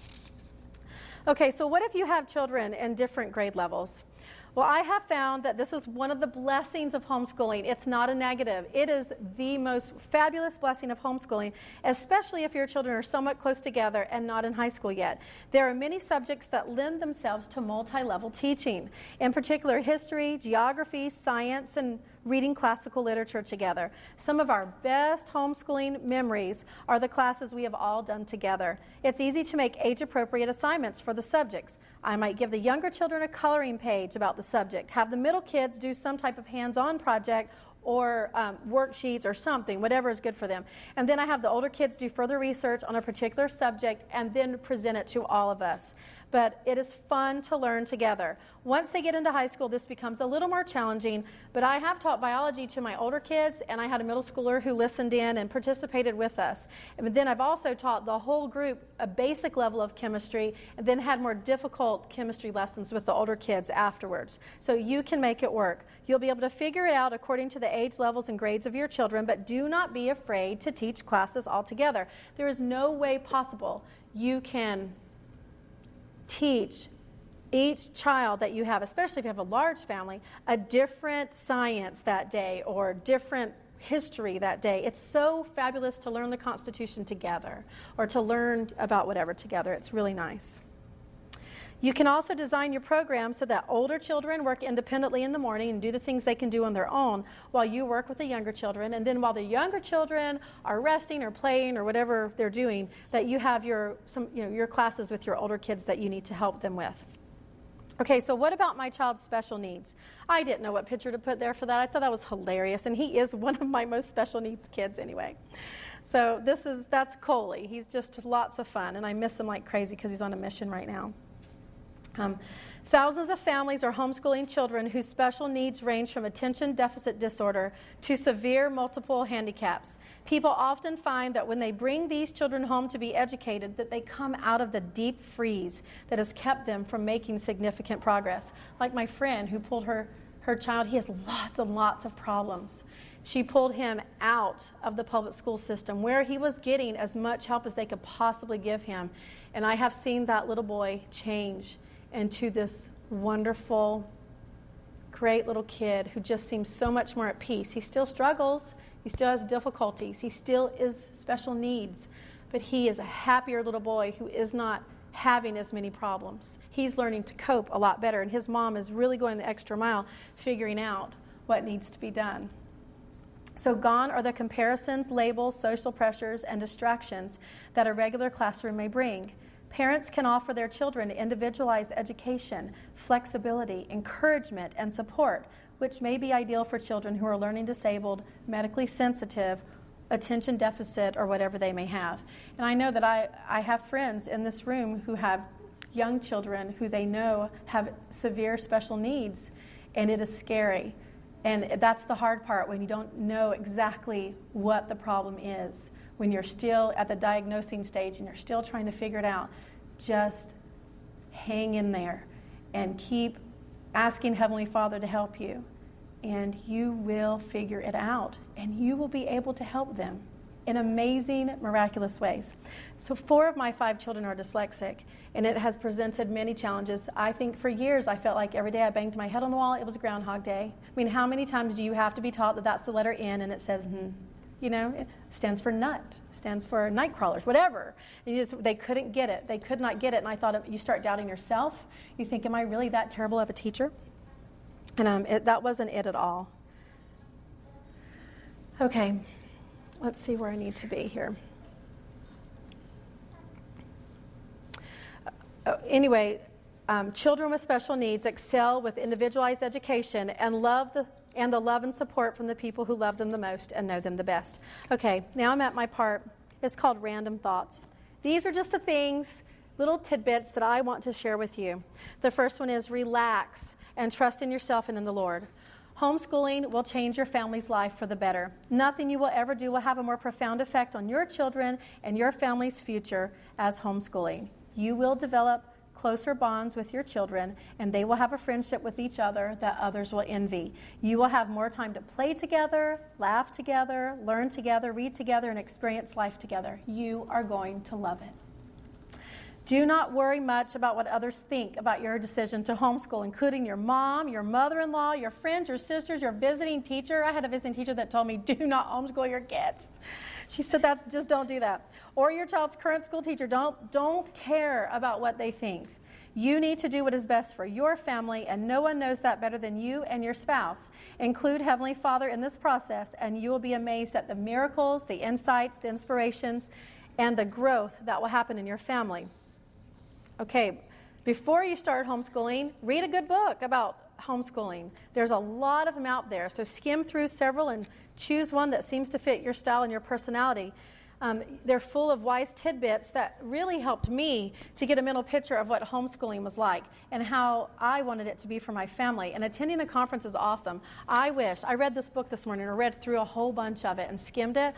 Okay, so what if you have children in different grade levels? Well, I have found that this is one of the blessings of homeschooling. It's not a negative. It is the most fabulous blessing of homeschooling, especially if your children are somewhat close together and not in high school yet. There are many subjects that lend themselves to multi-level teaching, in particular history, geography, science, and reading classical literature together. Some of our best homeschooling memories are the classes we have all done together. It's easy to make age-appropriate assignments for the subjects. I might give the younger children a coloring page about the subject, have the middle kids do some type of hands-on project, or um, worksheets or something, whatever is good for them. And then I have the older kids do further research on a particular subject and then present it to all of us. But it is fun to learn together. Once they get into high school, this becomes a little more challenging, but I have taught biology to my older kids, and I had a middle schooler who listened in and participated with us. And then I've also taught the whole group a basic level of chemistry, and then had more difficult chemistry lessons with the older kids afterwards. So you can make it work. You'll be able to figure it out according to the age levels and grades of your children, but do not be afraid to teach classes altogether. There is no way possible you can teach each child that you have, especially if you have a large family, a different science that day or different history that day. It's so fabulous to learn the Constitution together or to learn about whatever together. It's really nice. You can also design your program so that older children work independently in the morning and do the things they can do on their own while you work with the younger children. And then while the younger children are resting or playing or whatever they're doing, that you have your, some, you know, your classes with your older kids that you need to help them with. Okay, so what about my child's special needs? I didn't know what picture to put there for that. I thought that was hilarious, and he is one of my most special needs kids anyway. So this is, that's Coley. He's just lots of fun, and I miss him like crazy because he's on a mission right now. Um, thousands of families are homeschooling children whose special needs range from attention deficit disorder to severe multiple handicaps. People often find that when they bring these children home to be educated, that they come out of the deep freeze that has kept them from making significant progress. Like my friend who pulled her, her child, he has lots and lots of problems. She pulled him out of the public school system where he was getting as much help as they could possibly give him. And I have seen that little boy change into this wonderful, great little kid who just seems so much more at peace. He still struggles. He still has difficulties. He still is special needs. But he is a happier little boy who is not having as many problems. He's learning to cope a lot better, and his mom is really going the extra mile figuring out what needs to be done. So gone are the comparisons, labels, social pressures, and distractions that a regular classroom may bring. Parents can offer their children individualized education, flexibility, encouragement, and support, which may be ideal for children who are learning disabled, medically sensitive, attention deficit, or whatever they may have. And I know that I, I have friends in this room who have young children who they know have severe special needs, and it is scary. And that's the hard part, when you don't know exactly what the problem is. When you're still at the diagnosing stage and you're still trying to figure it out, just hang in there and keep asking Heavenly Father to help you. And you will figure it out, and you will be able to help them in amazing, miraculous ways. So four of my five children are dyslexic, and it has presented many challenges. I think for years I felt like every day I banged my head on the wall, it was Groundhog Day. I mean, how many times do you have to be taught that that's the letter N and it says hmm? You know, it stands for nut, stands for night crawlers, whatever. And you just, they couldn't get it. They could not get it. And I thought, you start doubting yourself. You think, am I really that terrible of a teacher? And um, it, that wasn't it at all. Okay, let's see where I need to be here. Uh, anyway, um, children with special needs excel with individualized education and love the and the love and support from the people who love them the most and know them the best. Okay, now I'm at my part. It's called Random Thoughts. These are just the things, little tidbits that I want to share with you. The first one is relax and trust in yourself and in the Lord. Homeschooling will change your family's life for the better. Nothing you will ever do will have a more profound effect on your children and your family's future as homeschooling. You will develop closer bonds with your children, and they will have a friendship with each other that others will envy. You will have more time to play together, laugh together, learn together, read together, and experience life together. You are going to love it. Do not worry much about what others think about your decision to homeschool, including your mom, your mother-in-law, your friends, your sisters, your visiting teacher. I had a visiting teacher that told me, do not homeschool your kids. She said that, just don't do that. Or your child's current school teacher. Don't, don't care about what they think. You need to do what is best for your family, and no one knows that better than you and your spouse. Include Heavenly Father in this process, and you will be amazed at the miracles, the insights, the inspirations, and the growth that will happen in your family. Okay, before you start homeschooling, read a good book about homeschooling. There's a lot of them out there, so skim through several and choose one that seems to fit your style and your personality. Um, they're full of wise tidbits that really helped me to get a mental picture of what homeschooling was like and how I wanted it to be for my family. And attending a conference is awesome. I wish, I read this book this morning, I read through a whole bunch of it and skimmed it.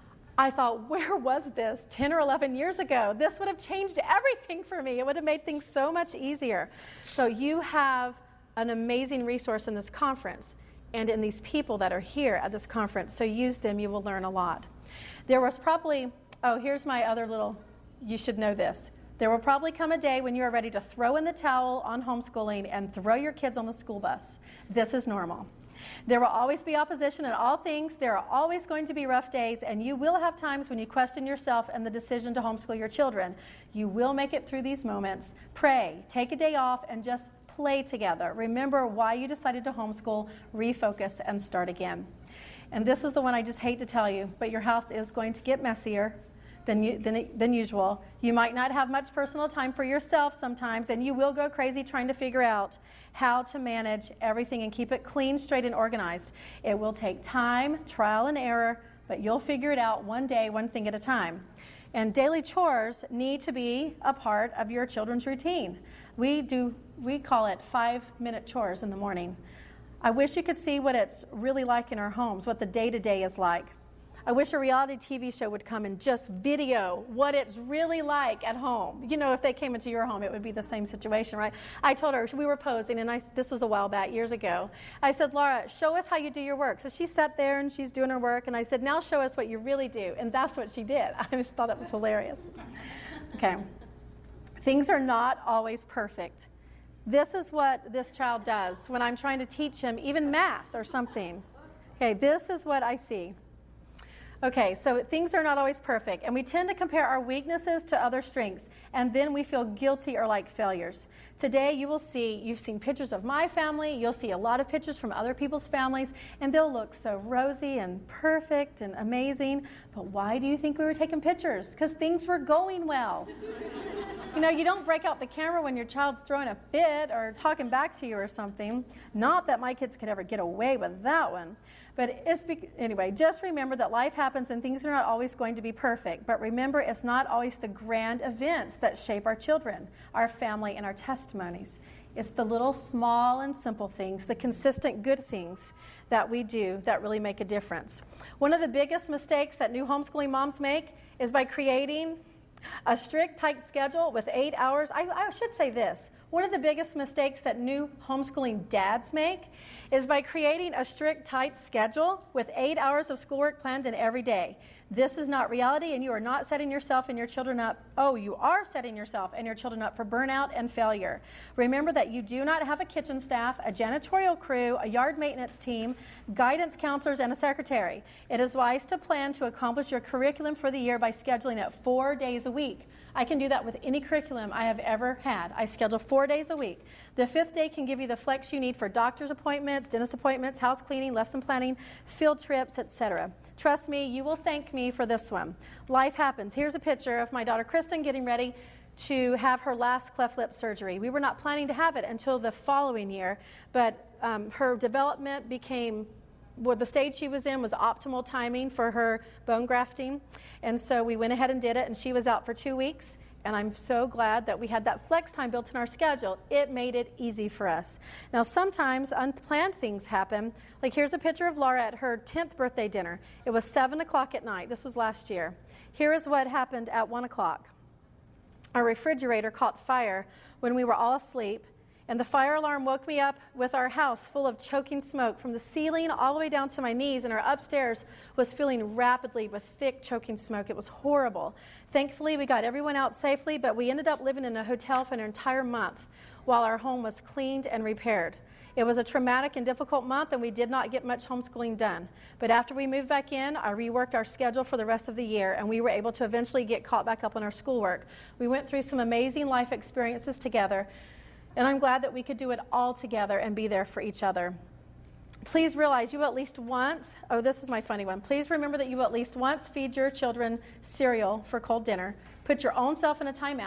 I thought, where was this ten or eleven years ago? This would have changed everything for me. It would have made things so much easier. So you have an amazing resource in this conference and in these people that are here at this conference. So use them, you will learn a lot. There was probably, oh, here's my other little, you should know this. There will probably come a day when you are ready to throw in the towel on homeschooling and throw your kids on the school bus. This is normal. There will always be opposition in all things. There are always going to be rough days, and you will have times when you question yourself and the decision to homeschool your children. You will make it through these moments. Pray, take a day off, and just play together. Remember why you decided to homeschool, refocus, and start again. And this is the one I just hate to tell you, but your house is going to get messier than, you, than, than usual. You might not have much personal time for yourself sometimes, and you will go crazy trying to figure out how to manage everything and keep it clean, straight, and organized. It will take time, trial and error, but you'll figure it out one day, one thing at a time. And daily chores need to be a part of your children's routine. We do, we call it five-minute chores in the morning. I wish you could see what it's really like in our homes, what the day-to-day is like. I wish a reality T V show would come and just video what it's really like at home. You know, if they came into your home, it would be the same situation, right? I told her, we were posing, and I, this was a while back, years ago. I said, Laura, show us how you do your work. So she sat there, and she's doing her work, and I said, now show us what you really do. And that's what she did. I just thought it was hilarious. Okay. Things are not always perfect. This is what this child does when I'm trying to teach him even math or something. Okay, this is what I see. Okay, so things are not always perfect, and we tend to compare our weaknesses to other strengths, and then we feel guilty or like failures. Today you will see, you've seen pictures of my family, you'll see a lot of pictures from other people's families, and they'll look so rosy and perfect and amazing, but why do you think we were taking pictures? Because things were going well. You know, you don't break out the camera when your child's throwing a fit or talking back to you or something. Not that my kids could ever get away with that one. But it's be- anyway, just remember that life happens and things are not always going to be perfect. But remember, it's not always the grand events that shape our children, our family, and our testimonies. It's the little small and simple things, the consistent good things that we do that really make a difference. One of the biggest mistakes that new homeschooling moms make is by creating a strict, tight schedule with eight hours. I, I should say this. One of the biggest mistakes that new homeschooling dads make is by creating a strict, tight schedule with eight hours of schoolwork planned in every day. This is not reality, and you are not setting yourself and your children up. Oh, you are setting yourself and your children up for burnout and failure. Remember that you do not have a kitchen staff, a janitorial crew, a yard maintenance team, guidance counselors, and a secretary. It is wise to plan to accomplish your curriculum for the year by scheduling it four days a week. I can do that with any curriculum I have ever had. I schedule four days a week. The fifth day can give you the flex you need for doctor's appointments, dentist appointments, house cleaning, lesson planning, field trips, et cetera. Trust me, you will thank me for this one. Life happens. Here's a picture of my daughter Kristen getting ready to have her last cleft lip surgery. We were not planning to have it until the following year, but um, her development became well, the stage she was in was optimal timing for her bone grafting, and so we went ahead and did it, and she was out for two weeks, and I'm so glad that we had that flex time built in our schedule. It made it easy for us. Now, sometimes unplanned things happen. Like here's a picture of Laura at her tenth birthday dinner. It was seven o'clock at night. This was last year. Here is what happened at one o'clock. Our refrigerator caught fire when we were all asleep, and the fire alarm woke me up with our house full of choking smoke from the ceiling all the way down to my knees, and our upstairs was filling rapidly with thick choking smoke. It was horrible. Thankfully, we got everyone out safely, but we ended up living in a hotel for an entire month while our home was cleaned and repaired. It was a traumatic and difficult month, and we did not get much homeschooling done. But after we moved back in, I reworked our schedule for the rest of the year, and we were able to eventually get caught back up on our schoolwork. We went through some amazing life experiences together, and I'm glad that we could do it all together and be there for each other. Please realize you at least once, oh, this is my funny one. Please remember that you at least once feed your children cereal for cold dinner. Put your own self in a timeout.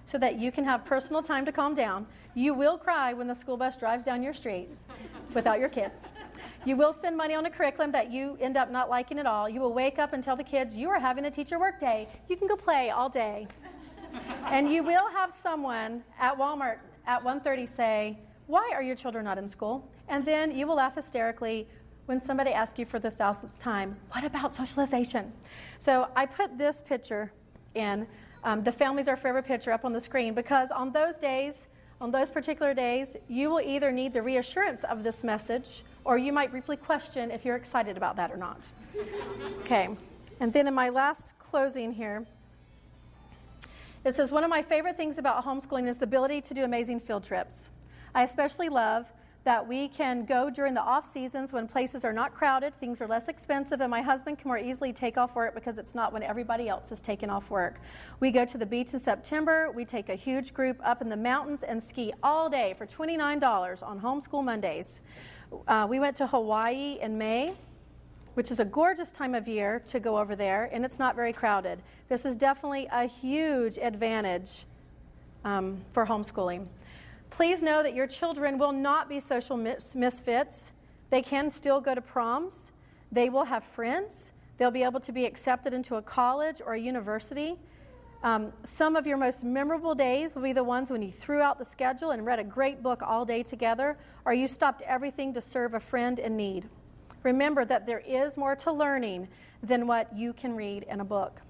so that you can have personal time to calm down. You will cry when the school bus drives down your street without your kids. You will spend money on a curriculum that you end up not liking at all. You will wake up and tell the kids, you are having a teacher work day. You can go play all day. And you will have someone at Walmart at one thirty say, why are your children not in school? And then you will laugh hysterically when somebody asks you for the thousandth time, what about socialization? So I put this picture in, um, the Families Are Forever picture up on the screen, because on those days, on those particular days, you will either need the reassurance of this message, or you might briefly question if you're excited about that or not. Okay, and then in my last closing here, it says, one of my favorite things about homeschooling is the ability to do amazing field trips. I especially love that we can go during the off seasons when places are not crowded, things are less expensive, and my husband can more easily take off work because it's not when everybody else is taking off work. We go to the beach in September, we take a huge group up in the mountains and ski all day for twenty-nine dollars on Homeschool Mondays. Uh, we went to Hawaii in May, which is a gorgeous time of year to go over there, and it's not very crowded. This is definitely a huge advantage um, for homeschooling. Please know that your children will not be social mis- misfits. They can still go to proms. They will have friends. They'll be able to be accepted into a college or a university. Um, some of your most memorable days will be the ones when you threw out the schedule and read a great book all day together, or you stopped everything to serve a friend in need. Remember that there is more to learning than what you can read in a book.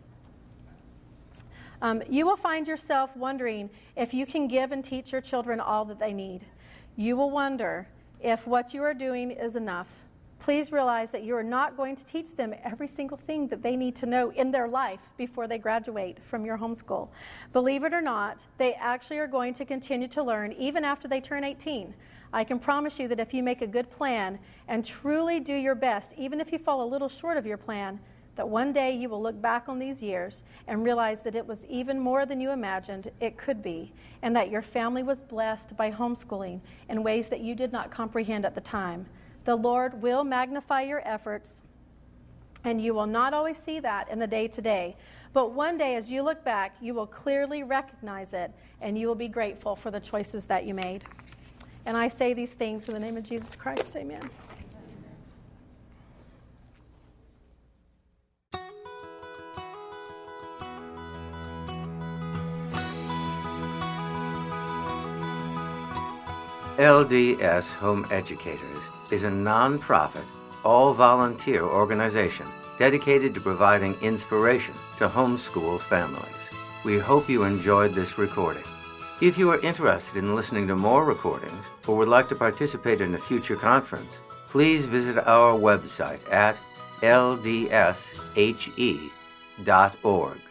Um, you will find yourself wondering if you can give and teach your children all that they need. You will wonder if what you are doing is enough. Please realize that you are not going to teach them every single thing that they need to know in their life before they graduate from your homeschool. Believe it or not, they actually are going to continue to learn even after they turn eighteen. I can promise you that if you make a good plan and truly do your best, even if you fall a little short of your plan, that one day you will look back on these years and realize that it was even more than you imagined it could be, and that your family was blessed by homeschooling in ways that you did not comprehend at the time. The Lord will magnify your efforts, and you will not always see that in the day-to-day. But one day as you look back, you will clearly recognize it, and you will be grateful for the choices that you made. And I say these things in the name of Jesus Christ. Amen. L D S Home Educators is a non-profit, all-volunteer organization dedicated to providing inspiration to homeschool families. We hope you enjoyed this recording. If you are interested in listening to more recordings or would like to participate in a future conference, please visit our website at L D S H E dot org.